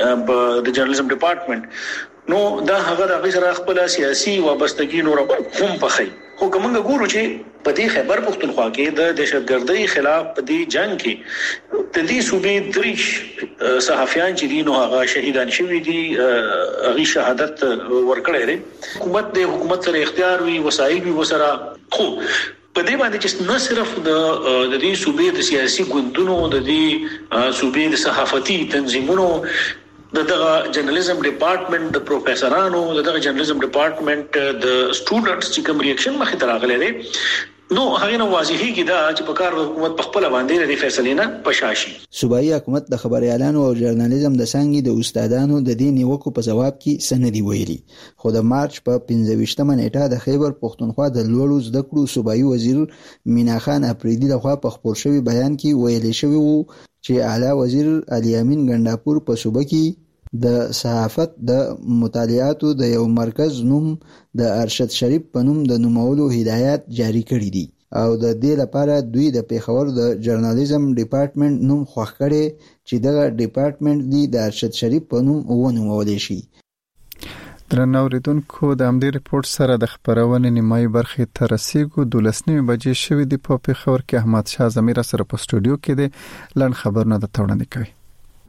د جرنالیزم ډپارټمنټ نو دا هغه د غیر خپل سیاسي وابستګي نور هم پخې خو کومه ګورو چې په دې خبر پښتونخوا کې د دهشتګردۍ خلاف په دې جنگ کې د دې صوبې دریش صحافیان چې دي نو هغه شهیدان شوي دي هغه شهادت ورکړي دي. حکومت د حکومت سره اختیار وی وسایل وی وسره خو په دې باندې چې نه صرف د د دې صوبې د سیاسي ګوندونو د دې صوبې د صحافتي تنظیمونو دغه جرنالیزم ډپارټمنټ د پروفیسورانو دغه جرنالیزم ډپارټمنټ د سټوډنټس چې کوم ریاکشن مخې ته راغلی دی نو هغه نو واضحي کې دا چې په کار حکومت په خپل باندې لري فیصله نه پشاشي. صوبایي حکومت د خبريالانو او ژورنالیزم د څنګه د استادانو د دې نیوکو په جواب کې سندي ویلي خو د مارچ په پنځه ویشتمه نیټه د خیبر پښتونخوا د لوړو زده کړو صوبایي وزیر مینا خان اپریدي لخوا په خپور شوی بیان کې ویلي شوی وو چې اعلی وزیر علي امین ګنداپور په صوبه کې د صحافت د مطالعاتو د یو مرکز نوم د ارشد شریف په نوم د نومولو هدایت جاری کړی دي او د دې لپاره دوی د پیښور د جرنالیزم ډپارټمنټ نوم خوښ کړي چې دغه ډپارټمنټ دی د ارشد شریف په نوم ونومول شي. درنو اوریدونکو د امدی ریپورت سره د خبرونې نیمایي برخې ته رسیدو دولسنیمه بجې شوې دی په پیښور کې احمد شاه زمیر سره په سټوډیو کې دی لن خبرونه د توړاندې کوي.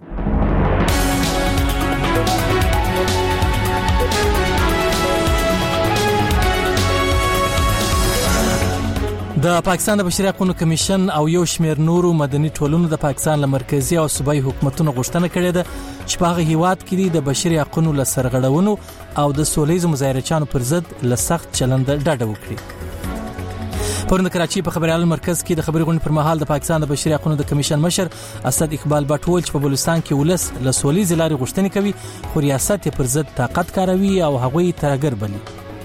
د پاکستان د بشري حقوقو کمیشن او یو شمېر نورو مدني ټولنو د پاکستان له مرکزی او صوبایي حکومتونو غوښتنه کړې ده چې په هغه هیواد کې د بشري حقوقو له سرغړونو او د سولېزو مظاهرچیانو پر ضد له سخت چلند ډډه وکړي. پرون د کراچي په خبريالانو مرکز کې د خبري غونډې پر مهال د پاکستان د بشري حقوقو د کمیشن مشر اسد اقبال بټ ویل چې په بلوچستان کې ولس له سولېزې لارې غوښتنې کوي خو ریاست پر ضد طاقت کاروي او هغوی ترګر بلي.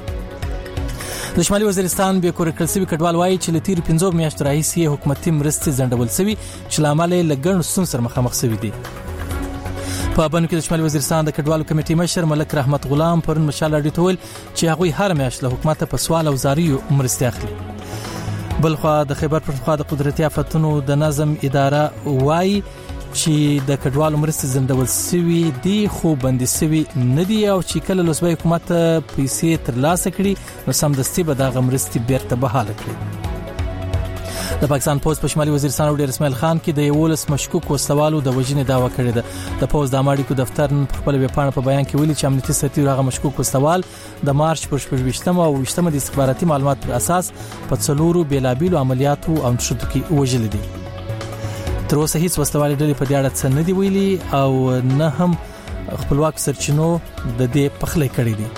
د شمالي وزیرستان به کور کلسوي کډوال وایي چې لتیر پنځو میاشتو راهیسې حکومتي مرستې ځنډول شوی چې لامل یې لګڼ سن سره مخامخ شوی دی. په بنو کې د شمالي وزیرستان د کډوالو کمیټې مشر ملک رحمت غلام پرون مشال اډی ټول چې هغه هر میاشت له حکومت په سوال او زاریو مرستې اخلي. بلخو د خیبر پښتونخوا د قدرتي آفتونو د نظم اداره وایي چې د کډوالو مرستې ځنډول شوی دی خو بندي شوی نه دی او چې کله لوسبای حکومت پیسې ترلاسه کړي نو سمدستي به د مرستې بیرته بحاله کړي. د پاکستان پوز په شمالي وزیرستان ډیر اسماعیل خان کې د یولس مشکوک وسوالو د وژنې دعوا کړې ده. د پوز د اماړي کو دفتر په خپل ویبپاڼه په بیان کې ویلي چې امنیتي سرتیر هغه مشکوک وسوال د مارچ پر شپږم او وشتمه د استخباراتي معلومات پر اساس په څلورو بیلابیلو عملیاتو او نشټو کې وژل دي. تر اوسه هیڅ وسلوالې ډلې په دې اړه څه نه دی ویلي او نه هم خپلواک سرچینو د دې پخلی کړی دی.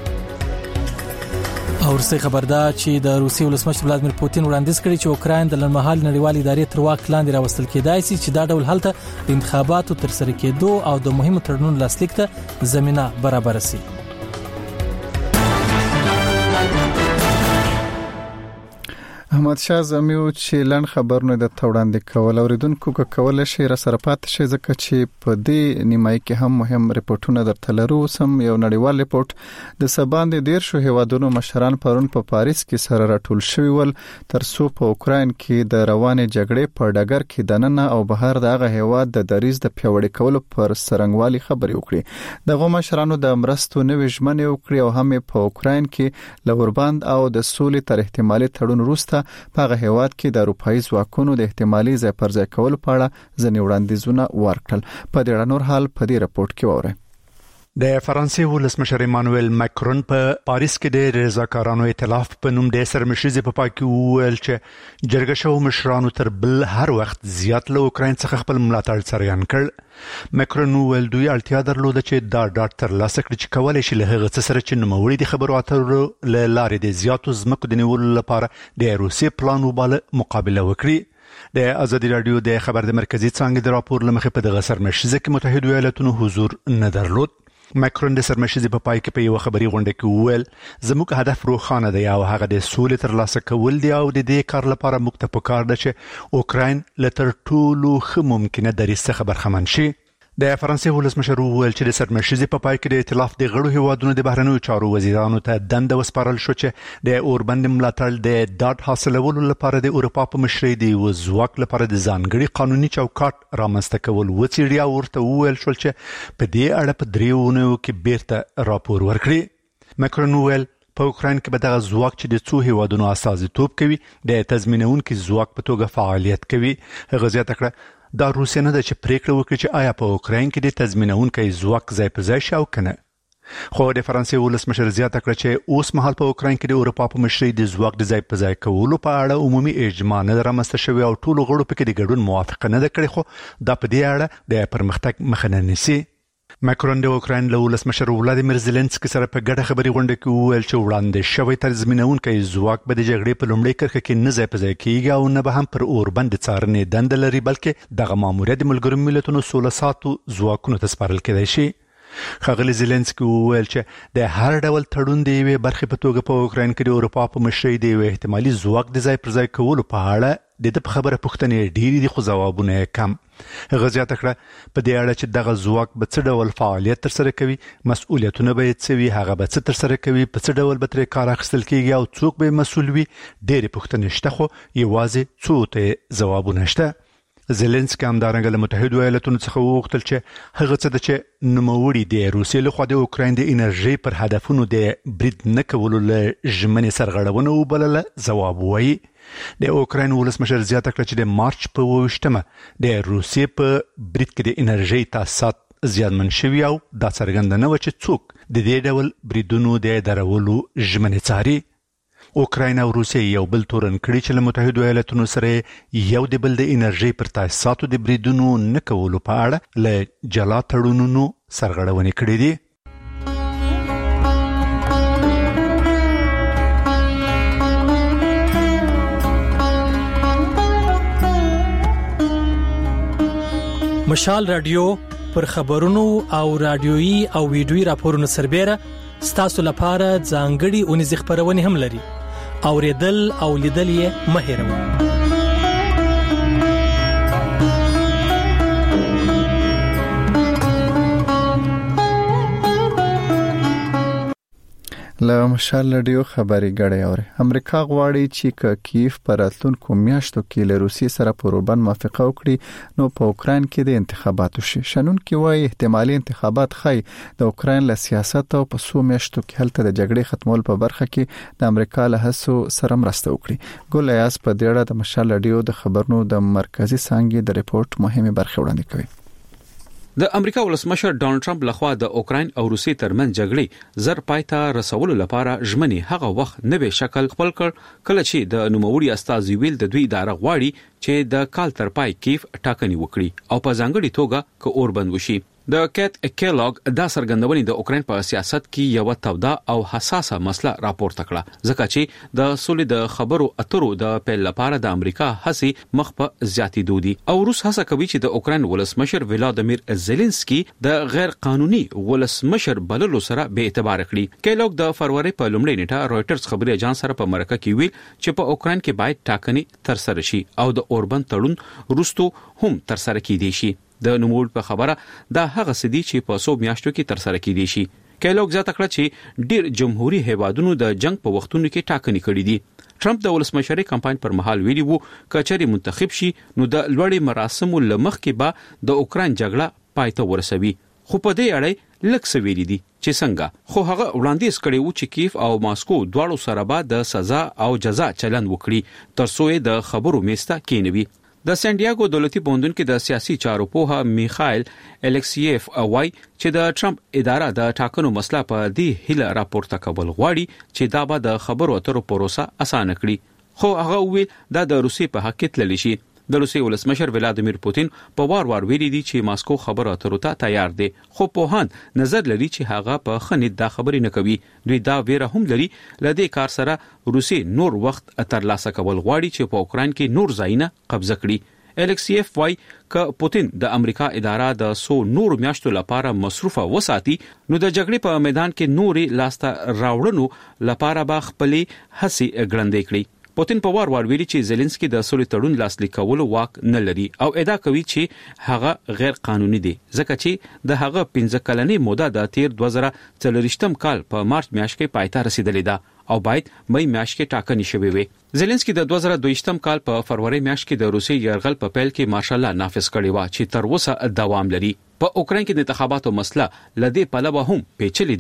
او ورسې خبردا چې د روسي ولسمشر ولادمیر پوتین وړاندیز کړی چې اوکراین د لړمحال نړیوال ادارې تر واک لاندې راوستل کېدای شي چې دا ډول حالت د انتخاباتو تر سره کېدو او د مهمو تړونونو لاسلیک ته زمينه برابر شي. احمد شاه زمیو چې لن خبرونه د توړاندې کول اوریدونکو کو کول شي را سره پات شي ځکه چې په دې نیمای کې هم مهم ریپورتونه درته لرو. سم یو نړیوال ریپورت د سباند ډیر شو هیوادونو مشران پرون په پاریس کې سره راټول شوی ول تر څو په اوکراین کې د روانې جګړې په ډګر کې دننه او بهر دغه هیواد د دریز د پیوړې کولو پر سرنګوالي خبرې وکړي. دغه مشرانو د امرستو نوې ژمنې وکړي او هم په اوکراین کې لوربند او د سولې تر احتمالي تړون وروسته په هغه هیواد کې د اروپایي ځواکونو د احتمالي ځای پر ځای کولو په اړه ځنې وړاندیزونه ورکړل. په دې اړه نور حال په دې راپورټ کې وره. د فرانسې ولسمشر ایمانوئل ماکرون په پاریس کې د رضاکارانو ائتلاف په نوم د سرمشيزي په پای کې وویل چې جرګه شو مشرانو تر بل هر وخت زیات له اوکراین څخه خپل ملاتړ څرګند کړ. ماکرون وویل دوی اړتیا درلوده چې دا ډاټ تر لاسه کړي چې کولای شي له هغه څه سره چې نوموړي د خبرو اترو له لارې د زیاتو ځمکو د نیولو لپاره د روسي پلان وباله مقابله وکړي. د ازادي رادیو د خبر د مرکزی څنګه د راپور لمخې په دغه سرمشيزه کې متحده ایالاتونو حضور نه درلود. ماکرون د سرمشيزي په پای کې په یو خبري غونډه کې وویل زموږ هدف روښانه دی او هغه د سولې ترلاسه کول دی او د دې کار لپاره موږ ته پکار ده چې اوکراین له تر ټولو ښه ممکنه دریځ څخه برخمن شي. د فرانسې ولسمشر وویل چې د سرمشيزي په پای کې د ائتلاف د غړو هیوادونو د بهرنیو چارو وزیرانو ته دنده وسپارل شو چې د اوربند ملاتړ د ډاټ حاصلولو لپاره د اروپا په مشرۍ دی او ځواک لپاره د ځانګړي قانوني چوکاټ رامنځته کول وڅېړي او ورته وویل شو چې په دې اړه په دریوونو کې بیرته راپور ورکړي. ماکرون وویل په اوکراین کې به دغه ځواک چې د څو هیوادونو استازیتوب کوي د تضمینونکو ځواک په توګه فعالیت کوي. هغه زیاته کړه دا روسیا نه ده چې پریکړه وکړي چې آیا په اوکراین کې د تضمینونکو ځواک ځای په ځای شي او کنه. خو د فرانسې ولسمشر زیاته کړه چې اوس مهال په اوکراین کې د اروپا په مشرۍ د ځواک د ځای په ځای کولو په اړه عمومي اجماع نه رامنځته شوی او ټولو غړو پکې د ګډون موافقه نه ده کړې خو دا په دې اړه د پرمختګ مخه نه نیسي. ماکرون د اوکراین له ولسمشر ولادیمیر زيلنسکي سره په ګډه خبري غونډه کې وویل چې وړاندې شوی تضمینونکي ځواک به د جګړې په لومړۍ کرښه کې نه ځای په ځای کیږي او نه به هم پر اوربند څارنې دند لري، بلکې دغه ماموریت د ملګرو ملتونو سوله ساتو ځواکونو ته سپارل کېدای شي. ښاغلي زيلنسکي وویل چې د هر ډول تړون د یوې برخې په توګه په اوکراین کې د اروپا په مشرۍ د یو احتمالي ځواک د ځای پر ځای کولو په اړه د د خبره پوښتنې ډېری دي، خو ځوابونه کم. هغه زیاته کړه په دې اړه چې دغه ځواک به څه ډول فعالیت ترسره کوي، مسؤلیتونه به یې څه وي، هغه به څه ترسره کوي، په څه ډول به ترې کار اخیستل کېږي او څوک به مسؤل وي، ډېرې پوښتنې شته، خو یوازې څو ته ځوابونه شته. زيلنسکي همدارنګه له متحدو ایالاتونو څخه وغوښتل چې هغه څه چې نوموړي د روسیې لخوا د اوکراین د انرژي پر هدفونو د برید نه کولو له ژمنې سرغړونه وبلله ځواب ووایي. د اوکراین ولسمشر زیاته کړه چې د مارچ په اوویشتمه د روسیې په برید کې د انرژي تاسیسات زیانمن شوي او دا څرګنده نه وه چې څوک د دې ډول بریدونو د درولو ژمنې څاري. اوکراین او روسیې یو بل تورن کړي چې له متحدو ایالاتونو سره یو د بل د انرژي پر تاسیساتو د بریدونو نه کولو په اړه له جلا تړونونو سرغړونې کړې دي. مشال رادیو پر خبرونو او رادیويي او ویډیويي راپورونو سربېره ستاسو لپاره ځانګړي اونیز خبرونه هم لري. اوریدل او لیدل یې مه هېروئ. له مشال رادیو خبري غړې اوري. امریکا غواړي چې ک کیف پر اتلونکو میاشتو کې له روسیې سره پروبن موافقه وکړي نو په اوکراین کې د انتخاباتو شي. شنن کې وايي احتمالي انتخابات خای د اوکراین له سیاست او په سو میاشتو کې هلته د جګړې ختمول په برخه کې د امریکا له هڅو سره مرسته وکړي. ګل ایاس په دې اړه د مشال رادیو د خبرونو د مرکزی څنګه د ریپورت مهمه برخه وړاندې کوي. د امریکا ولسمشر ډانلډ ټرمپ لخوا د اوکراین او روسیې ترمن جګړې زر پایته رسولو لپاره ژمنې هغه وخت نوې شکل خپل کړ کله چې د نوموړي استازي ویل د دوی اداره غواړي چې د کال تر پای کیف ټاکنې وکړي او په ځانګړي توګه ک اوربند وشي. د کیت کیلاګ دا سرګندونې د اوکراین په سیاست کې یو توده او حساسه مسله راپورته کړه ځکه چې د سولې د خبرو اترو د پیل لپاره د امریکا هڅې مخ په زیاتې دودي او روس هڅه کوي چې د اوکراین ولسمشر ولادیمیر زيلنسکي د غیر قانوني ولسمشر بللو سره به اعتبار کړي. کیلاګ د فروری په لومړۍ نیټه رويټرز خبري اژانس سره په مرکه کې ویل چې په اوکراین کې باید ټاکنې ترسره شي او د اوربند تړون روستو هم ترسره کیدي شي. د نوموړ په خبره دا هغه سدي چې په سو میاشتو کې ترسره کیدي شي. کیلاګ زیاته کړه چې ډیر جمهوریت هیوادونو د جنگ په وختونو کې ټاکنې کړې دي. ټرمپ د ولسمشرۍ کمپاین پر مهال ویلي وو کچري منتخب شي نو د لوړې مراسمو لمخ کې به د اوکراین جګړه پای ته ورسوي. خو په دې اړه لکه سویلي دي چې څنګه خو هغه وړاندیز کړی وو چې کیف او ماسکو دواړو سره به د سزا او جزا چلند وکړي ترڅو د خبرو میسته کېنوي. د سانډیاګو دولتي پوهنتون کې د سیاسي چارو پوها میخائیل الکسیف اوای چې د ټرمپ اداره د ټاکنو مسله په دې هله راپورته کول غواړي چې دا به د خبرو اترو پروسه اسانه کړي. خو هغه ویل دا د روسي په حق کې تللی شي. د روسي ولسمشر ولادیمیر پوتین په وار وار ویلي دي چې ماسکو خبرو اترو ته تیار دي خو پوهان نظر لري چې هغه په خنید دا خبرې نه کوي. دوی دا ویره هم لري لدې کار سره روسي نور وخت ترلاسه کول غواړي چې په اوکراین کې نور ځایونه قبضه کړي. الکسیف وای ک پوتین د امریکا اداره د سو نور میاشتو لپاره مصروفه وساتي نو د جګړې په میدان کې نوري لاسته راوړنو لپاره به خپلې هڅې ګړندې کړي. پوتین په وار وار ویلي چې زيلنسکي د سولې تړون لاسلیک کولو واک نه لري او ادعا کوي چې هغه غیر قانوني دی ځکه چې د هغه پنځه کلنې موده د تیر دوه زره څلوېښتم کال په مارچ میاشت کې پای ته رسیدلې ده او باید مې میاشت کې ټاکنې شوې وي. زيلنسکي د دوه زره دوه کال په فروری میاشت کې د روسي يرغل په پیل کې مارشال لا نافذ کړی و چې تر اوسه دوام لري. په اوکراین کې د انتخاباتو مسله لدې پلوه هم پیچلې ده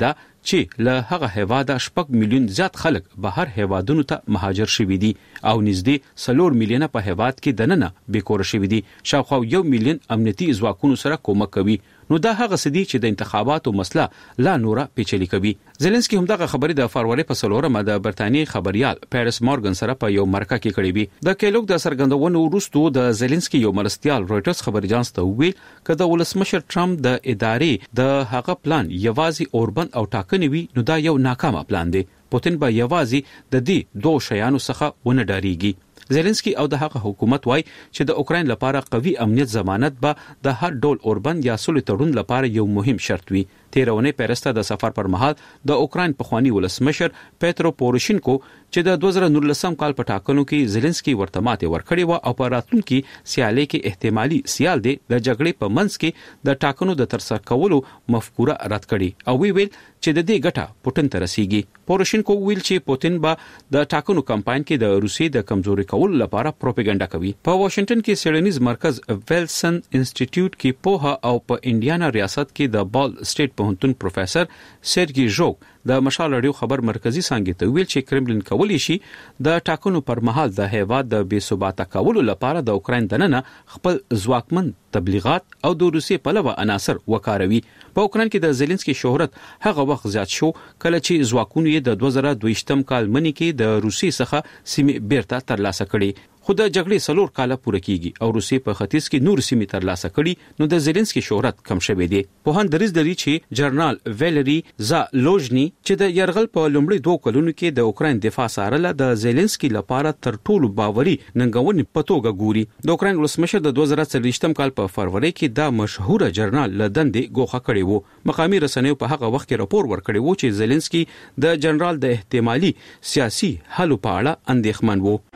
چې له هغه هیواده شپږ میلیون زیات خلک بهر هیوادونو ته مهاجر شوي دي او نږدې څلور میلیونه په هیواد کې دننه بیکور شوي دي. شاوخوا یو میلیون امنیتي ځواکونو سره کومک کوي. نو دا هغه سدي چې د انتخاباتو مسله لا نوره پیچلې کوي. زيلنسکي هم دغه خبرې د فروری په څلورمه د برتانیې خبريال پیرس مورګن سره په یو مرکه کې کړې وي. د کېلوګ د سرګندونو وروسته د زيلنسکي یو مرستيال رويټرز خبري اژانس ته ویل کله ولسمشر ټرمپ د ادارې د هغه پلان یوازې اوربند او ټاکنې وي نو دا یو ناکامه پلان دی. پوتین به یوازې د دې دوه شیانو څخه ونه ډاریږي. زيلنسکي او د هغه حکومت وای چې د اوکراین لپاره قوي امنیت ضمانت به د هر ډول اوربند یا سولې تړون لپاره یو مهم شرط وي. تیرونه پیرسته د سفر پر مهال د اوکراین پخوانی ولسمشر پیترو پوروشینکو چې د دوه زره نولسم کال په ټاکنو کې زيلنسکي ورته ماته ورکړی و او په راتلونکي سیالي کې احتمالي سیال دی د جګړې په منځ کې د ټاکنو د ترسره کولو مفکوره رد کړي او وی ویل چې د دې ګټه پوتین ته رسیږي. پوروشینکو ویل چې پوتین به د ټاکنو کمپاین کې د روسي د کمزوري کولو لپاره پروپاګاندا کوي. په واشنگټن کې سیډنیز مرکز ویلسن انسټیټیوټ کې پوها او په انډیانا ریاست کې د بال سټیټ پوهنتون پروفیسور سرګي ژوک د مشال رادیو خبر مرکزی څنګه ته ویل چې کرملین کولی شي د ټاکنو پر مهال د هیواد د بې ثباته کولو لپاره د اوکراین دننه خپل ځواکمن تبلیغات او د روسي پلوه عناصر وکاروي. په اوکراین کې د زيلنسکي شهرت هغه وخت زیات شو کله چې ځواکونه یې د دوه زره دوه کال منی کې د روسي څخه سیمې بیرته ترلاسه کړي. خو د جګړې څلور کاله پوره کیږي او روسي په ختیځ کې نور سیمې ترلاسه کړي نو د زيلنسکي شهرت کم شوی دی. په هان دریز لري چې جنرال ویلری زالوژني چې د يرغل په لومړي دوه کلونو کې د اوکراین دفاع سارله د زيلنسکي لپاره تر ټولو باوري ننګونې په توګه ګوري. د اوکراین ولسمشر د دوه زره څلوېښتم کال په فروری کې دا مشهور جنرال لدندې ګوښه کړی وو. مقامي رسنیو په هغه وخت کې راپور ورکړی وو چې زيلنسکي د جنرال د احتمالي سیاسي حل په اړه اندېښمن وو.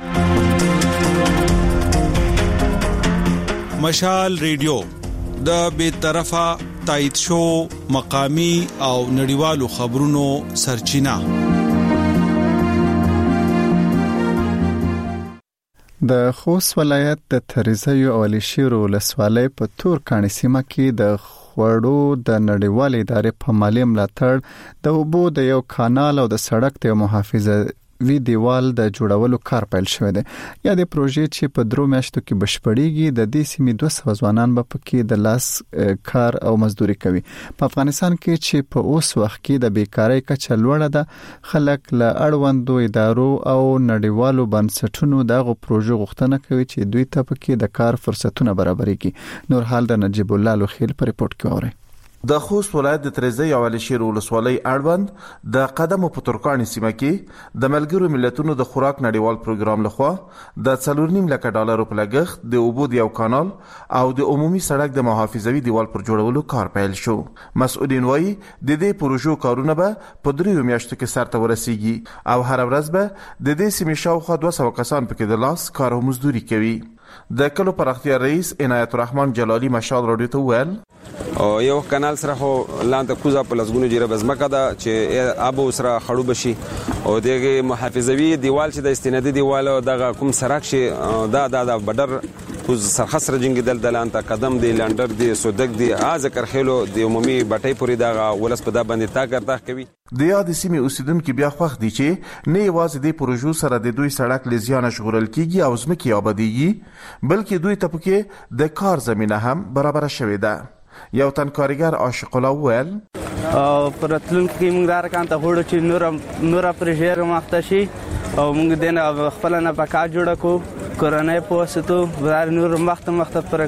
مشال ریډیو د بې طرفه تایید شو مقامی او نړیوالو خبرونو سرچینه. د خوست ولایت د تریزیو او علیشیر ولسوالۍ په تور کاڼي سیمه کې د خوړو د نړیوال ادارې په مالی ملاتړ د اوبو د یو کانال او د سړک د محافظه وی دیوال د جوړولو کار پیل شوی دی. یا د پروژې چې په درو میاشتو کې بشپړیږي د دې سیمې دوه سوه ځوانان به پکې د لاس کار او مزدوري کوي. په افغانستان کې چې په اوس وخت کې د بیکاری کچه لوړه ده خلک له اړوندو ادارو او نړیوالو بنسټونو دغه پروژې غوښتنه کوي چې دوی ته پکې د کار فرصتونه برابرېږي. نور حال د نجیب الله لوخیل پر ریپورت کې اوري. د خوست ولایت د تریزی او علیشیر ولسوالۍ اړوند د قدم په ترکانی سیمه کې د ملګرو ملتونو د خوراک نړیوال پروګرام لخوا د څلور نیم لک ډالر په لګښت د اوبو د یو کانال او د عمومي سړک د محافظوي دیوال پر جوړولو کار پیل شو. مسؤلین وایي د دې پروژو کارونه به په دریو میاشتو کې سرته ورسیږي او هر ورځ به د دې سیمې شاوخوا دوه سوه کسان پکې د لاس کار او مزدوري کوي. د کلو پراختیا رئیس عنایت الرحمن جلالی مشال رادیو ته ویل یو کانال سره خو لاندې کوزه په لسګونو جره بزمکه ده چې ابو سره خړو بشي او دغه محافظوي دیوال چې د استنادي دیوال دغه کوم سرک شي دا د بدر کوز سرخص رجنګ دل دلانته قدم دی لندر دی سودک دی از کرخلو د عمومي بټي پوری دغه ولس په دا باندې تا ګرځا کوي. د یاد سیمې اوسیدونکو بیا خوښ دي چې نه یوازې د پروژو سره د دوی سړک لزیانه شغورل کیږي او زمکه آبادیږي بلکې دوی ته پکې د کار زمينه هم برابر شوې ده. یو تن کارګر عاشق الله ویل او پرتلونکو کې موږ دارکان ته وړو چې نور نور پرژیر مخته شي او موږ دنه خپل نه پکا جوړ کو کورنۍ پوسټو ور نور مخته مخته پر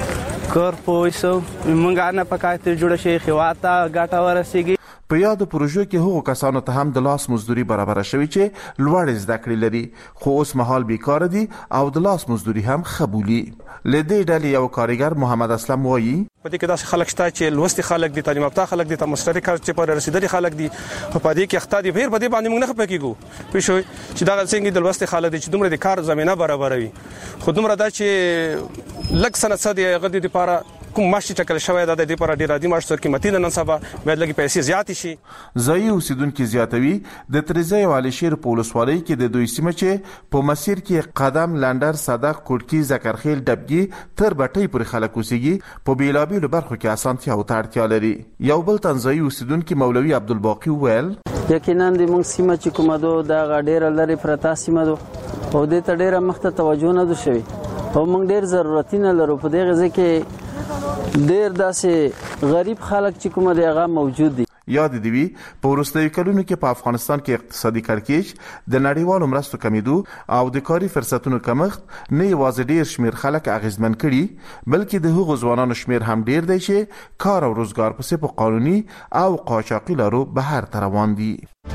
کور پوسو موږ نه پکا ته جوړ شي خواته غاټه ورسیږي. په یادو پروژو کې هغو کسانو ته هم د لاس مزدوري برابر شوی چې لوړ زده کړې لري خو اوس مهال بیکار دي او د لاس مزدوري هم قبولي. لدې ډلې یو کارګر محمد اسلم وایي په دې کې داسې خلک شته چې لوستي خلک دي تعلیم یافته خلک دي مستحق چې پر رسیدلي خلک دي په دې کې اخته دي بهر په دې باندې موږ نه خپکیږو پښوی چې دا څنګه د لوستي خلک دي چې دومره د کار زمينه برابروي خو دومره دا چې لک سنت صدې غدي لپاره کوم ماشي چکل شوی د دې پر ډیر ادي ماشو قیمتي نن سبا باید لګي پیسې زیات شي. ځای اوسیدونکو زیاتوي د تریزه او علشیر په ولسوالۍ کې د دوی سیمه چې په مسیر کې قدم لندر صدق کوټکی زکرخیل ډبګي تر بټي پر خلک اوسېږي په بیلابیلو برخو کې اسانتیا او اړتیا لري. یو بل تنځای اوسیدونکو مولوي عبدالباقی ویل یقینا د موږ سیمه چې کومه دو د ډیر لري پرتا سیمه دو او د ته ډیره مخته توجه نه دو شوی او موږ ډیر ضرورتونه لرو په دې غزه کې ډیر داسې غریب خلک چې کومه دی هغه موجود دي. یاد دی وی په وروستیو کلونو کې په افغانستان کې اقتصادي کړکېچ د نړیوالو مرستو کمیدو او د کاري فرصتونو کمښت نه یوازې ډیر شمیر خلک اغیزمن کړي بلکې د هغو ځوانانو شمیر هم ډیر دی چې کار او روزګار پسې په قانوني او قاچاقي لارو بهر ته روان دي.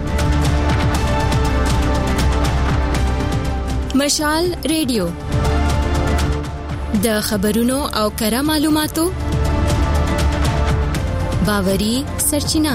مشال ریډیو د خبرونو او کره معلوماتو باوري سرچینه.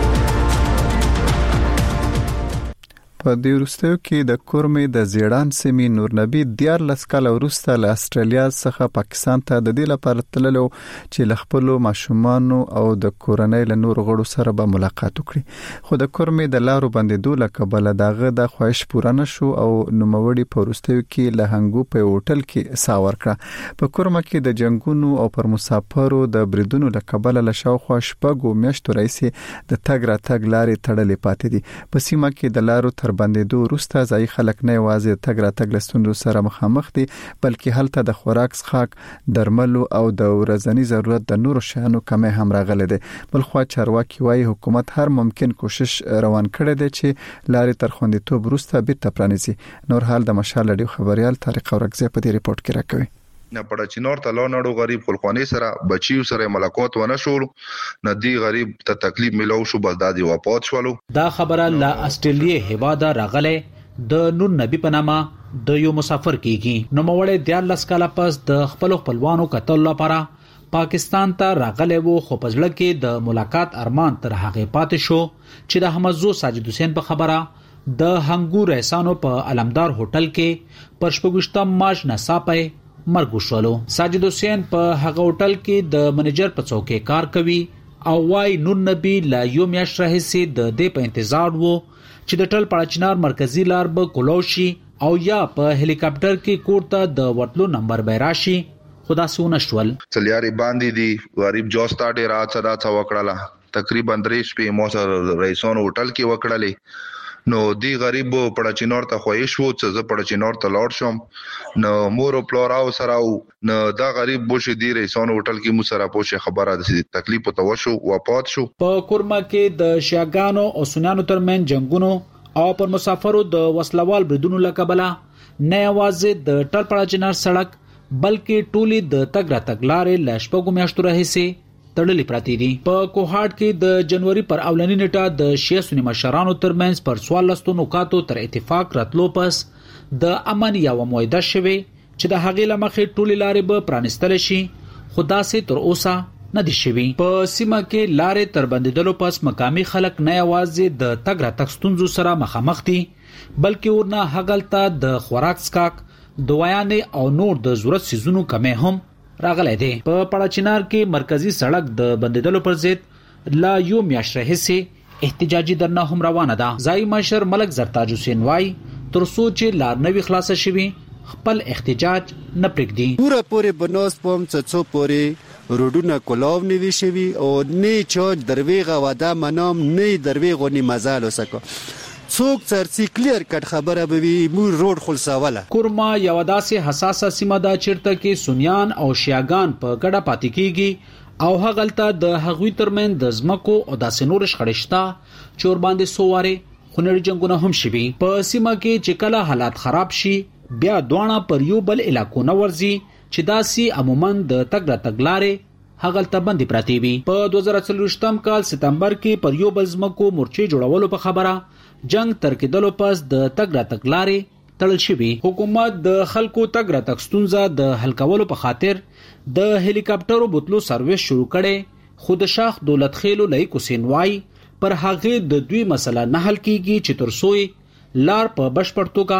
په دې وروستیو کې د کورمې د زیړان سیمې نور نبی دیارلس کال وروسته له استرالیا څخه پاکستان ته د دې لپاره تللو چې ل خپل ماشومان او د کورنۍ له نور غړو سره به ملاقات وکړي خو د کورمې د لارو بندیدو لکه دغه د خواهش پوره نشو او نوموړي په وروستیو کې له هنګو په هوټل کې ساور کړه. په کورمه کې د جنگونو او پر مسافرو د بریدونو لکبل له شاوخوا شپږو میاشتو راځي د تګ را تګ لارې تړلې پاتې دي. په سیمه کې د لارو تر بندیدو وروسته ځای خلک نه یوازې تګ را تګ لستونو سره مخامخ دي بلکې هلته د خوراک څښاک درملو او د ورځني ضرورت د نورو شیانو کمه هم راغله دي. بلخو چارواکي وايي حکومت هر ممکن کوشش روان کړی دی چې لارې تر خوندیتوب وروسته بیرته پرانیزي. نور حال د مشال رادیو خبريال طارق اورګزی په دې ریپورت کې راکوي. نه پړه چې نور ته لونړو غریب خلخواني سره بچیو سره ملاقات ونه شول نه دی غریب ته تکلیف ملو شو بس دادی وپات شولو. دا خبره لا استرالیا هواده راغله د نور نبی پنامه د یو مسافر کیږي نو موړې دیارلس کاله پس د خپل خپلوانو کتل لپاره پاکستان ته راغله وو خو پزړه کې د ملاقات ارمان تر هغه پاتې شو چې د حمزو ساجد حسین په خبره د هنګو رئیسانو په علمدار هوټل کې پرشپګشتم مارچ نصابه مرګ وشولو. ساجد حسین په هغه هوټل کې د منیجر په څوکۍ کار کوي او وايي نور نبی لا یو میاشت راهسي د دې په انتظار وو چې د ټل پړچنار مرکزی لار به کولوشي او یا په هلیکاپټر کې کوړه د وټلو نمبر به راشي خدا سونه شول. چلیاري باندې دي غریب جوستا ډیر رات صدا تا وکړه تقریبا درې شپې مو سره رئیسانو هوټل کې وکړلې نو دی غریب پړچینور ته خوښ وو چې زه پړچینور ته لاړ شم نو مور او پلوراو سره نو دا غریب بوشي دی رئیسانو هوټل کې مو سره پوښه خبره د تکلیف ته وشو وپات شو. په کورما کې د شیاګانو او سنانو ترمن جنگونو او پر مسافرو د وسلوال بریدونو لکبلا نه یوازې د ټل پړچینار سړک بلکې ټولي د تګ را تګ لارې لښپګو میاشتو راهسي تړلې پراتی دي. په کوهاټ کې د جنوري پر اولنی نیټه د شیعه سنی مشرانو ترمنځ پر سوال لستو نکاتو تر اتفاق راتلو پس د امن یو معاهده شوه چې د هغې لمخې ټولې لارې به پرانستل شي خدا سي تر اوسه نه دي شوي. په سیمه کې لارې تر بندیدلو پس مقامي خلک نه یوازې د تګ را تګ ستونزو سره مخامخ دي بلکې ورنه هغلته د خوراک څښاک دوايانې او نور د ضرورت سيزونو کمې هم راغلی دی. په پړچینار کې مرکزی سړک د بندیدلو پر ضد لا یو میاشت راهسي احتجاجي درنه هم روانه ده. ځای مشر ملک زرتاج حسین وای تر څو چې لار نوي خلاصه شوي خپل احتجاج نه پرېږدي. پوره پوره بناس پم څڅو پوره روډونه کولاو نه وی شوي او نه چا درویغه واده منام نه درویغه نی مزال وسکو څوک چرڅی کلیر کټ خبره به وي مو روډ خلصاوله. کورما یو داسې حساسه سیمه ده چیرته کې سنیان او شیاګان په ګډه پاتې کیږي او هغلته د هغوی ترمن د زمکو او داسې نور شخړشتا چور باندې سواره خونړي جنگونه هم شوي. په سیمه کې چې کله حالات خراب شي بیا دوانه پر یو بل علاقو نه ورزي چې داسي عموما د تګ را تګ لارې هغلته باندې پراتی وي. په دوه زره څلوېښتم کال سپتمبر کې پر یو بل زمکو مورچې جوړولو په خبره جنگ تر کېدلو پس د تګ را تګ لارې تړل شوي. حکومت د خلکو تګ را تګ ستونزه د حل کولو په خاطر د هلیکاپټرو بوتلو سرویس شروع کړي خو د شاخ دولت خېلو لایق حسین وای پر هغه د دوی مسله نه حل کیږي چې تر څو لار په بشپړ توګه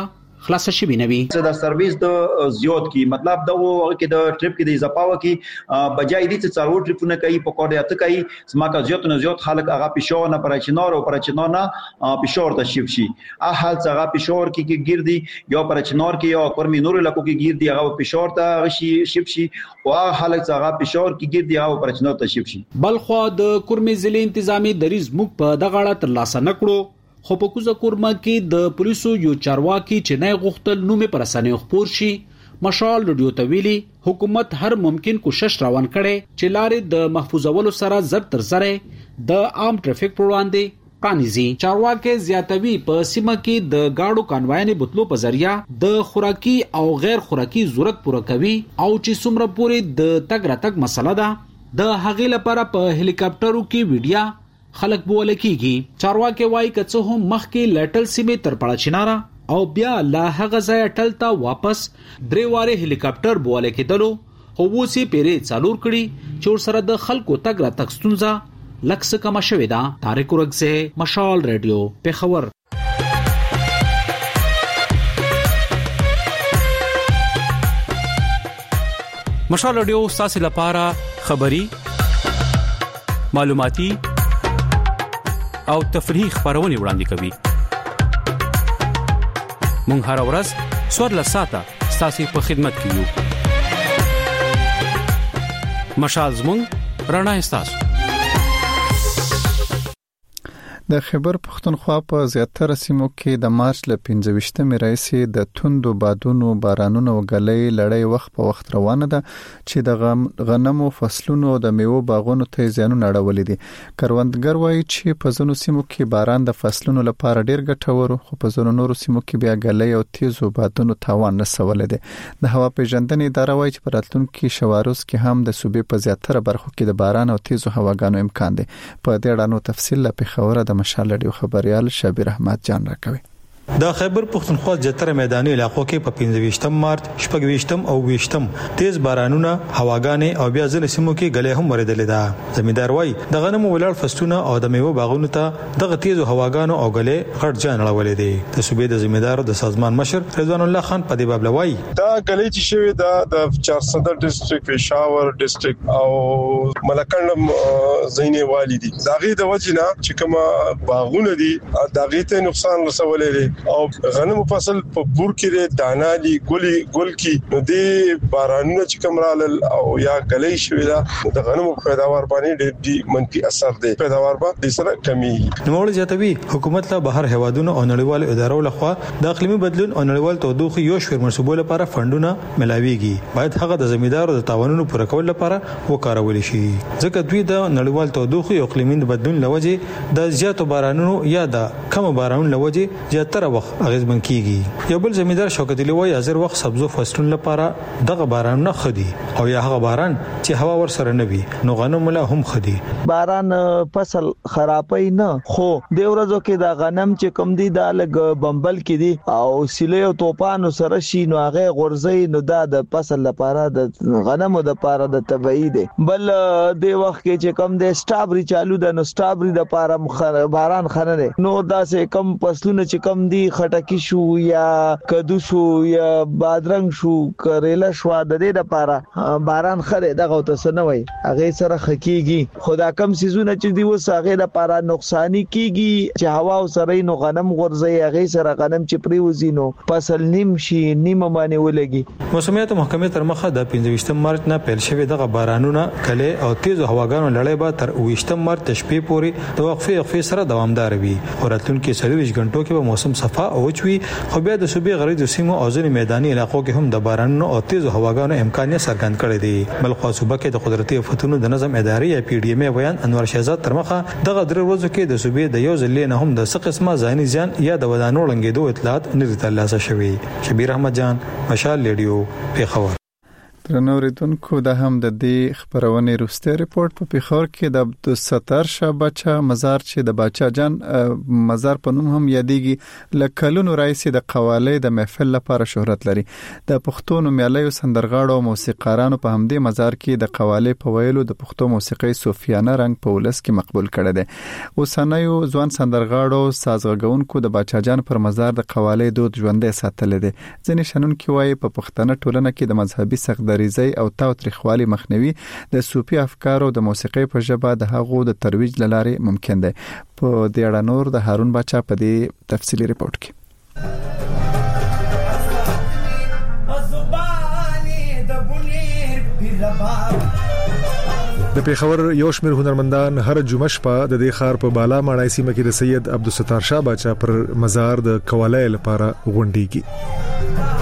خلاص شوی نوي د سرویس د زیات کی مطلب دا وو کې د ټریپ کې د اضافه وکي بجای دي چې څلور ټریپونه کوي په کوډه ته کوي سماکه زیات نه زیات خلک هغه پښور نه پرچنار او پرچنار نه پښور ته شیف شي ا حال هغه پښور کې کې ګرځي یا پرچنار کې یا کورمي نور لکو کې ګرځي هغه پښور ته شي شیف شي او هغه حالت هغه پښور کې ګرځي هغه پرچنار ته شیف شي بلخو د کورمي ضلع انتظامی دریز مخ په دغه اړه تر لاسه نکړو خو په کوزه کورما کې د پولیسو یو چارواکي چې نه غوښتل نومې پر اسانه خبر شي مشال رادیو ته ویلي حکومت هر ممکن کوشش روان کړي چې لارې د محفوظولو سره زر تر زره د عام ټریفیک پر وړاندې پرانیزي چارواکي زیاتوي په سیمه کې د گاډو کانوایانې بوتلو په ذریعہ د خوراکي او غیر خوراکي ضرورت پوره کوي او چې څومره پورې د تګ راتګ مسله ده د هغې لپاره په هلیکاپټرو کې ویډیا خلک بوله کیږي چارواکي وایي کڅه هم مخکې لټل سیمه تر پړه چنارا او بیا لا هغه ځای ټلتا واپس درې واره هلیکاپټر بوله کېدلو خو وسی پیری څالور کړي چې سره د خلکو تګ را تک ستونزه لکس کما شوې ده طارق ورغزه مشال رادیو پیښور مشال رادیو تاسو لپاره خبري معلوماتي او تفریحي خبرونه وړاندې کوي مونږ هر ورځ څوارلس ساعته تاسو په خدمت کې یو مشال زموږ رڼا تاسو د خیبر پختونخوا په زیاتره سیمو کې د مارچ ل پنځه راځي د توندو بادونو بارانونو غلې لړۍ وخت په وخت روانه ده چې د غنمو فصلونو او د میوه باغونو ته زیانونه اړولې دي کروندګر وایي چې په ځینو سیمو کې باران د فصلونو لپاره ډیر ګټور خو په ځینو نورو سیمو کې بیا غلې او تیزو بادونو تاوان رسولې دي د هوا پیژندنې اداره وایي چې په راتلونکي شواروز کې هم د صوبې په زیاتره برخو کې د باران او تیزو هواګانو امکان دی په دې اړه تفصیل له پیښور د مشال رادیو خبريال شبیر احمد جان راکوي د خیبر پختونخوا جتره میداني علاقو کې په پنځه مارچ شپږ او ویشتم تیز بارانونه هواګانې او بیا ځل سیمو کې غلې هم ورېدلې ده زمیدار وای د غنمو ولړ فستونه او د میوه باغونو ته دغه تیز هواګانو او غلې غټ جان اړولې دي د صوبې د زمیدار د سازمان مشر رضوان الله خان په دې باب لوي دا غلې چې شوی دا د چارسده ډیسټریکټ پېښور ډیسټریکټ او ملکندم زینې والی دي داغه د وجنه چې کومه باغونه دي داغه ته نقصان رسولې دي او غنمو فصل په بور کې دانا دي ګولي ګل کې نو دي بارانونه چې کمرال او یا غلې شوی دا د غنمو پیداوار باندې ډېر منفي اثر دی پیداوار باندې سره کمی نو مول زیاتوي حکومت له بهر هوادونو او نړیوال ادارو لخوا د اقلیمي بدلون او نړیوال تودوخه یو شمېر منسوبو لپاره فندونه ملاويږي باید هغه د زمیدارو د تاوانونو پوره کول لپاره وکارول شي ځکه دوی د نړیوال تودوخه او اقلیمي بدلون لوجه د زیاتو بارانونو یا د کم بارانونو لوجه زیاتره وخت اغیزمن کیږي یو بل زمیدار شوکت علي وایي ازر وخت سبزو فصلونو لپاره دغه باران نه خدي او یا هغه باران چې هوا ور سره نه وي نو غنم له هم خدي باران فصل خرابای نه خو د ورځو کې د غنم چې کم دي د لګ بمبل کې دي او سیلې او توپانو سره شي نو هغه غورځي نو د فصل لپاره د غنمو د لپاره د طبيعي دي بل د وخت کې چې کم د سټابري چالو د نو سټابري د لپاره باران خنه نو دا سه کم فصلونه چې کم دي خټکی شو یا کدو شو یا بادرنګ شو کریلا شو د دې لپاره باران خره دغه تسنوي هغه سره خکېږي خدا کم سيزونه چې دی وس هغه لپاره نقصان کیږي چې هوا او سره نو غنم غورځي هغه سره غنم چې پریوزي نو فصل نیم شي نیم باندې ولګي موسمیات محکمه تر مخه د پنځه مارچ نه پیل شوی دغه بارانونه کله او تیز هواګانو لړۍ به تر اوه مارچ شپې پورې د وقفه وقفه سره دوامدار وي او راتلونکي څلور غنټو کې به موسم صفا او چوي خو بیا د صوبې غریب سیمو او ځینې میداني علاقو کې هم د بارانونو او تیز هواګانو امکان یې څرګند کړی دی بلخو صوبه کې د قدرتي آفتونو د نظم ادارې یا پی ډی ایم بیان انور شهزاد تر مخه دغه درې ورځو کې د صوبې د یو ځلې نه هم د څه قسمه ځاني ځان یا د ودانو لنګېدو اطلاعات نه دي ترلاسه شوي شبیر احمد جان مشال رادیو پیښور ترنوریدونکو د هم د دې خبرونه روسته ریپورت په پیښور کې د عبدالستار شاه بچا مزار چې د بچا جان مزار په نوم هم یادېږي لکلونو رئیس د قواله د محفل لپاره شهرت لري. د پښتو نومیالیو سندرغاړو او موسیقارانو په همدې مزار کې د قواله په ویلو د پښتو موسیقي صوفیانه رنګ په ولس کې مقبول کړي دي. اوسنیو ځوان سندرغاړو سازغونکو د بچا جان پر مزار د قواله دود ژوندۍ ساتل دي. ځینې شنونکو وايي په پښتنه ټولنه کې د مذهبي سخت ریزي او تاوتریخوالي مخنیوي د صوفي افکارو د موسیقي په ژبه د هغو د ترویج لاري ممکن دی. په دې اړه نور د هارون بچا په دې تفصیلی ریپورت کې د پیښور یو شمېر هنرمندان هر جمعه شپه د دې ښار په بالا ماڼۍ سیمه کې د سید عبدالستار شاه بچا پر مزار د قواله لپاره غونډيږي.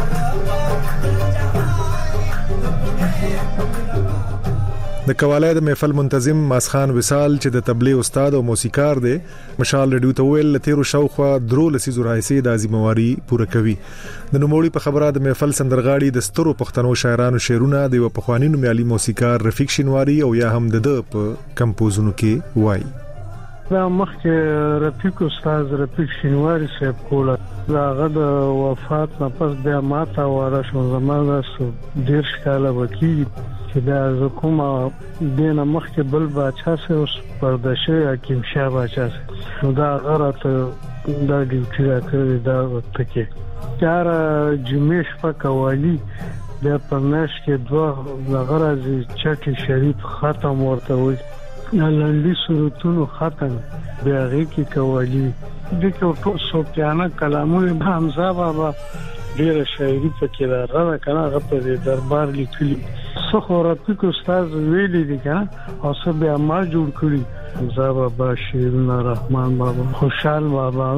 د قواله د محفل منتظم ماسخان وصال چې د تبلیغ استاد او موسیقار دی مشال رډیو ته ویل تیرو شاوخوا درو لسیزو راځي د ازمواري پوره کوي. د نوموړي په خبره د محفل سندرغاړي د سترو پښتنو شاعرانو شعرونه د پخوانی نومیالي موسیقار رفیق شینواری او یا هم د په کمپوزونو کې وایي. دا مخکې رفیق استاد رفیق شینواری صاحب کوله هغه د وفات نه پس بیا ماته واره شو زموږ د ډیر ښکاله وکي چې دا زکوما دینه مخکې بل باچا سه اوس پردشه حکیم شاه باچا سه نو دا غره ته دا ډیوټي راکړی دا وخت کې چار جمیش په قوالی د پرناش کې دوه غره چټي شریف ختم ورته وي لاندې صورتونو ختم بیا غي قوالی د کو صوفیانه کلامونه حمزه بابا ډیر شاعري پکې راغله کنه هغه په دربار لیکلي څو رفیق استاد ویلي دي کنه او څه بیا ما جوړ کړی حمزه بابا شیرین رحمان بابا خوشحال بابا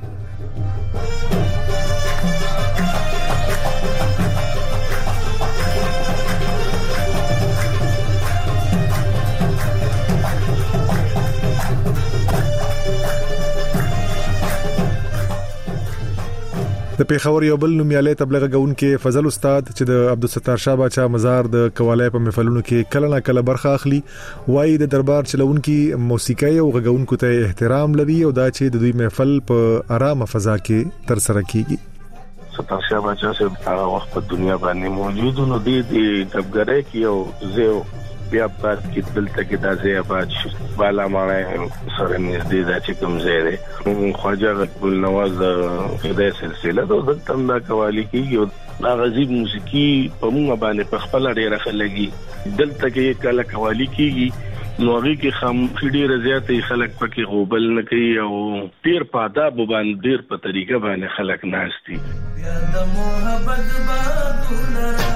د پیښور یو بل نومیالی تبلیغ غونکي فضل استاد چې د عبدالستار شاه بچا مزار د قواله په محفلونو کې کله نه کله برخه اخلي وایي د دربار چلونکي موسیقي او غونکو ته احترام لري او دا چې د دوی محفل په آرامه فضا کې تر سره کیږي. ستار شاه بچا چې هغه وخت په دنیا باندې موجود نو د دې دبګرای کې او زه بیا په کې دلته کې د ځای آباد شو بالا مانه سره نږدې د چې کوم ځای دی خواجه ګل نواز د سلسله د دلته د قوالی کې دا غزيب موسیقي په موږ باندې په خپل ډیره خلګي دلته کې کله قوالی کېږي نو هغه کې خام ډیره زیاتې خلک پکې غوبل نه کوي او ډیر په آداب باندې ډیر په طریقه باندې خلک ناشتي بیا د محبت بادونه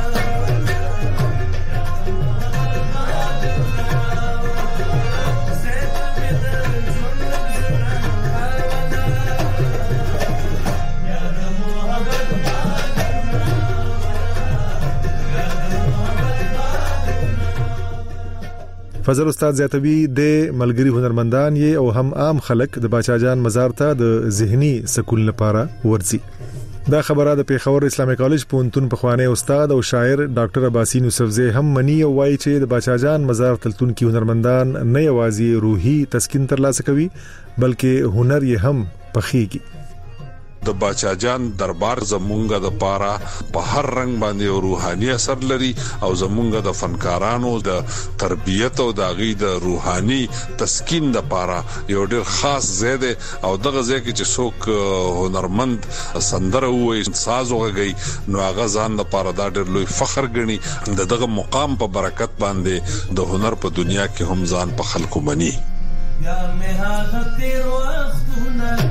فضل استاد زیاتوی د ملګری هنرمندان یې او هم عام خلک د باچا جان مزار ته د ذهني سکون لپاره ورځي. دا خبره د پیښور اسلامي کالج پونتون په خوانه استاد او شاعر ډاکټر عباسین یوسفزئی هم منی او وایي چې د باچا جان مزار تلتون کې هنرمندان نه یوازې روحي تسکین ترلاسه کوي بلکې هنر یې هم پخېږي. د باچا جان دربار زمونږه د پاره په هر رنگ باندې روحاني اثر لري او زمونږه د فنکارانو د تربيت او د غي د روحاني تسکین د پاره یو ډیر خاص زیاده او دغه ځکه چې څوک هنرمند سندره وای ساز وغږی نو هغه ځان د پاره دا ډیر لوی فخر ګڼي د دغه مقام په برکت باندې د هنر په دنیا کې هم ځان په خلکو مني. یا مه هغه تیر وختونه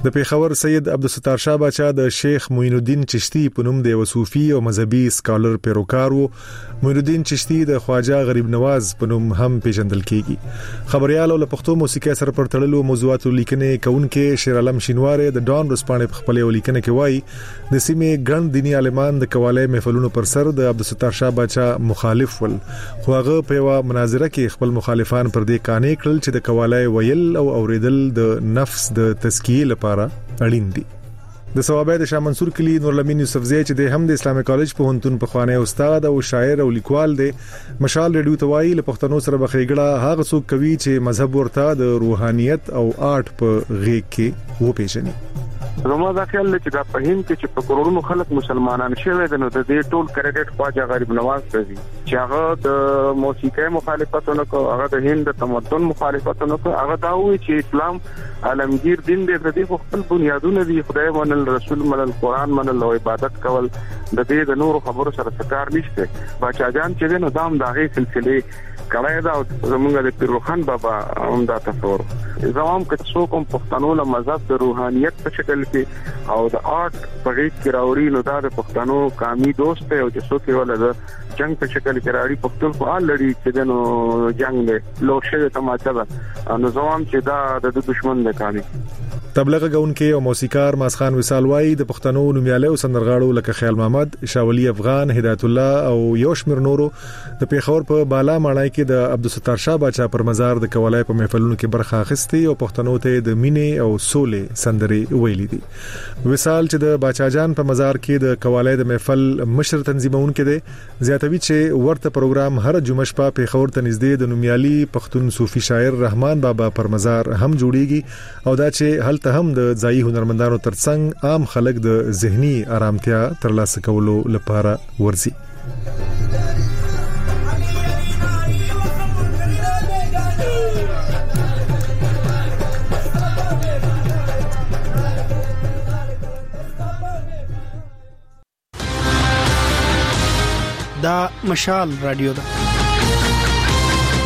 د پیښور سید عبدالستار شاه باچا د شیخ معین الدین چشتی په نوم د صوفي او مذهبي سکالر پیروکار وو. معین الدین چشتی د خواجه غریب نواز په نوم هم پیژندل کیږي. خبريال او له پښتو موسیقي سره پر تړلو موضوعاتو لیکنې کوونکې شیر عالم شینواره د ډان رسپانې په خپل لیکنه کې وایي د سیمې ګڼ دینی عالمان د قواله محفلونو پر سر د عبدالستار شاه باچا مخالف ول، خو هغه په یو مناظره کې خپل مخالفان پر دې قانې کړل چې د قواله ویل او اوریدل د نفس د تزکیه لپاره اړین دي. د ثوابه د شاه منصور کلی نورالامین یوسفزی چې د هم د اسلامي کالج په هنتون په خوانه استاد او شاعر او لیکوال دی، مشال ریډیو توای له پښتنو سره بخېګړه هغه څوک کوي چې مذهب ورته د روحانيت او آرټ په غېږ کې و پیژني. زما دا خیال دی چې دا په هند کې چې په کروڑونو خلک مسلمانان شوي دي، نو د دې ټول کریډټ خواجه غریب نواز ته دي چې هغه د موسیقي مخالفتونه کوي، هغه د هند د تمدن مخالفتونه کوي، هغه دا وایي چې اسلام عالمگیر دین دی، د دې خپل بنیادونه دي، خدای منل، رسول منل، قران منل او عبادت کول، د دې د نورو خبرو سره څه نشته. باچا جان چې نو دام دغه سلسله کړای دا زمونږ د پیروخان بابا هم دا تصور زموږ که څوک هم پښتنو له مذهب د روحانيت په شکل کې او د آرټ په غیږ کې راوړي، نو دا د پښتنو قومي دوست دی او چې څوک یې ولر جنگ په شکل کې راړي پښتون خو آل لري چې نو جنگ دی لوشه تماچا ده، نو زموږ چې دا د دشمن دی کامي. تبلیغ غونکې او موسیقار ماسخان وصال وای د پښتنو نومیاله او سندرغاړو لکه خیال محمد، شاولی افغان، هدایت الله او یوشمیر نورو د پیښور په بالا ماڼۍ کې د عبدالستار شاه باچا پر مزار د قوالای په محفلونو کې برخه اخیستې او پښتنو ته د مینې او سولې سندرې ویلې دي. وصال چې د باچا جان په مزار کې د قوالای د محفل مشر تنظیمونکو دی، زیاتوي چې ورته پروګرام هر جمعه شپه پیښور ته نږدې د نومیالي پښتون صوفي شاعر رحمان بابا پر مزار هم جوړیږي او دا چې هل ته هم د ځایي هنرمندانو ترڅنګ عام خلک د ذهني آرامتیا ترلاسه کولو لپاره ورزي. دا مشال رادیو ده.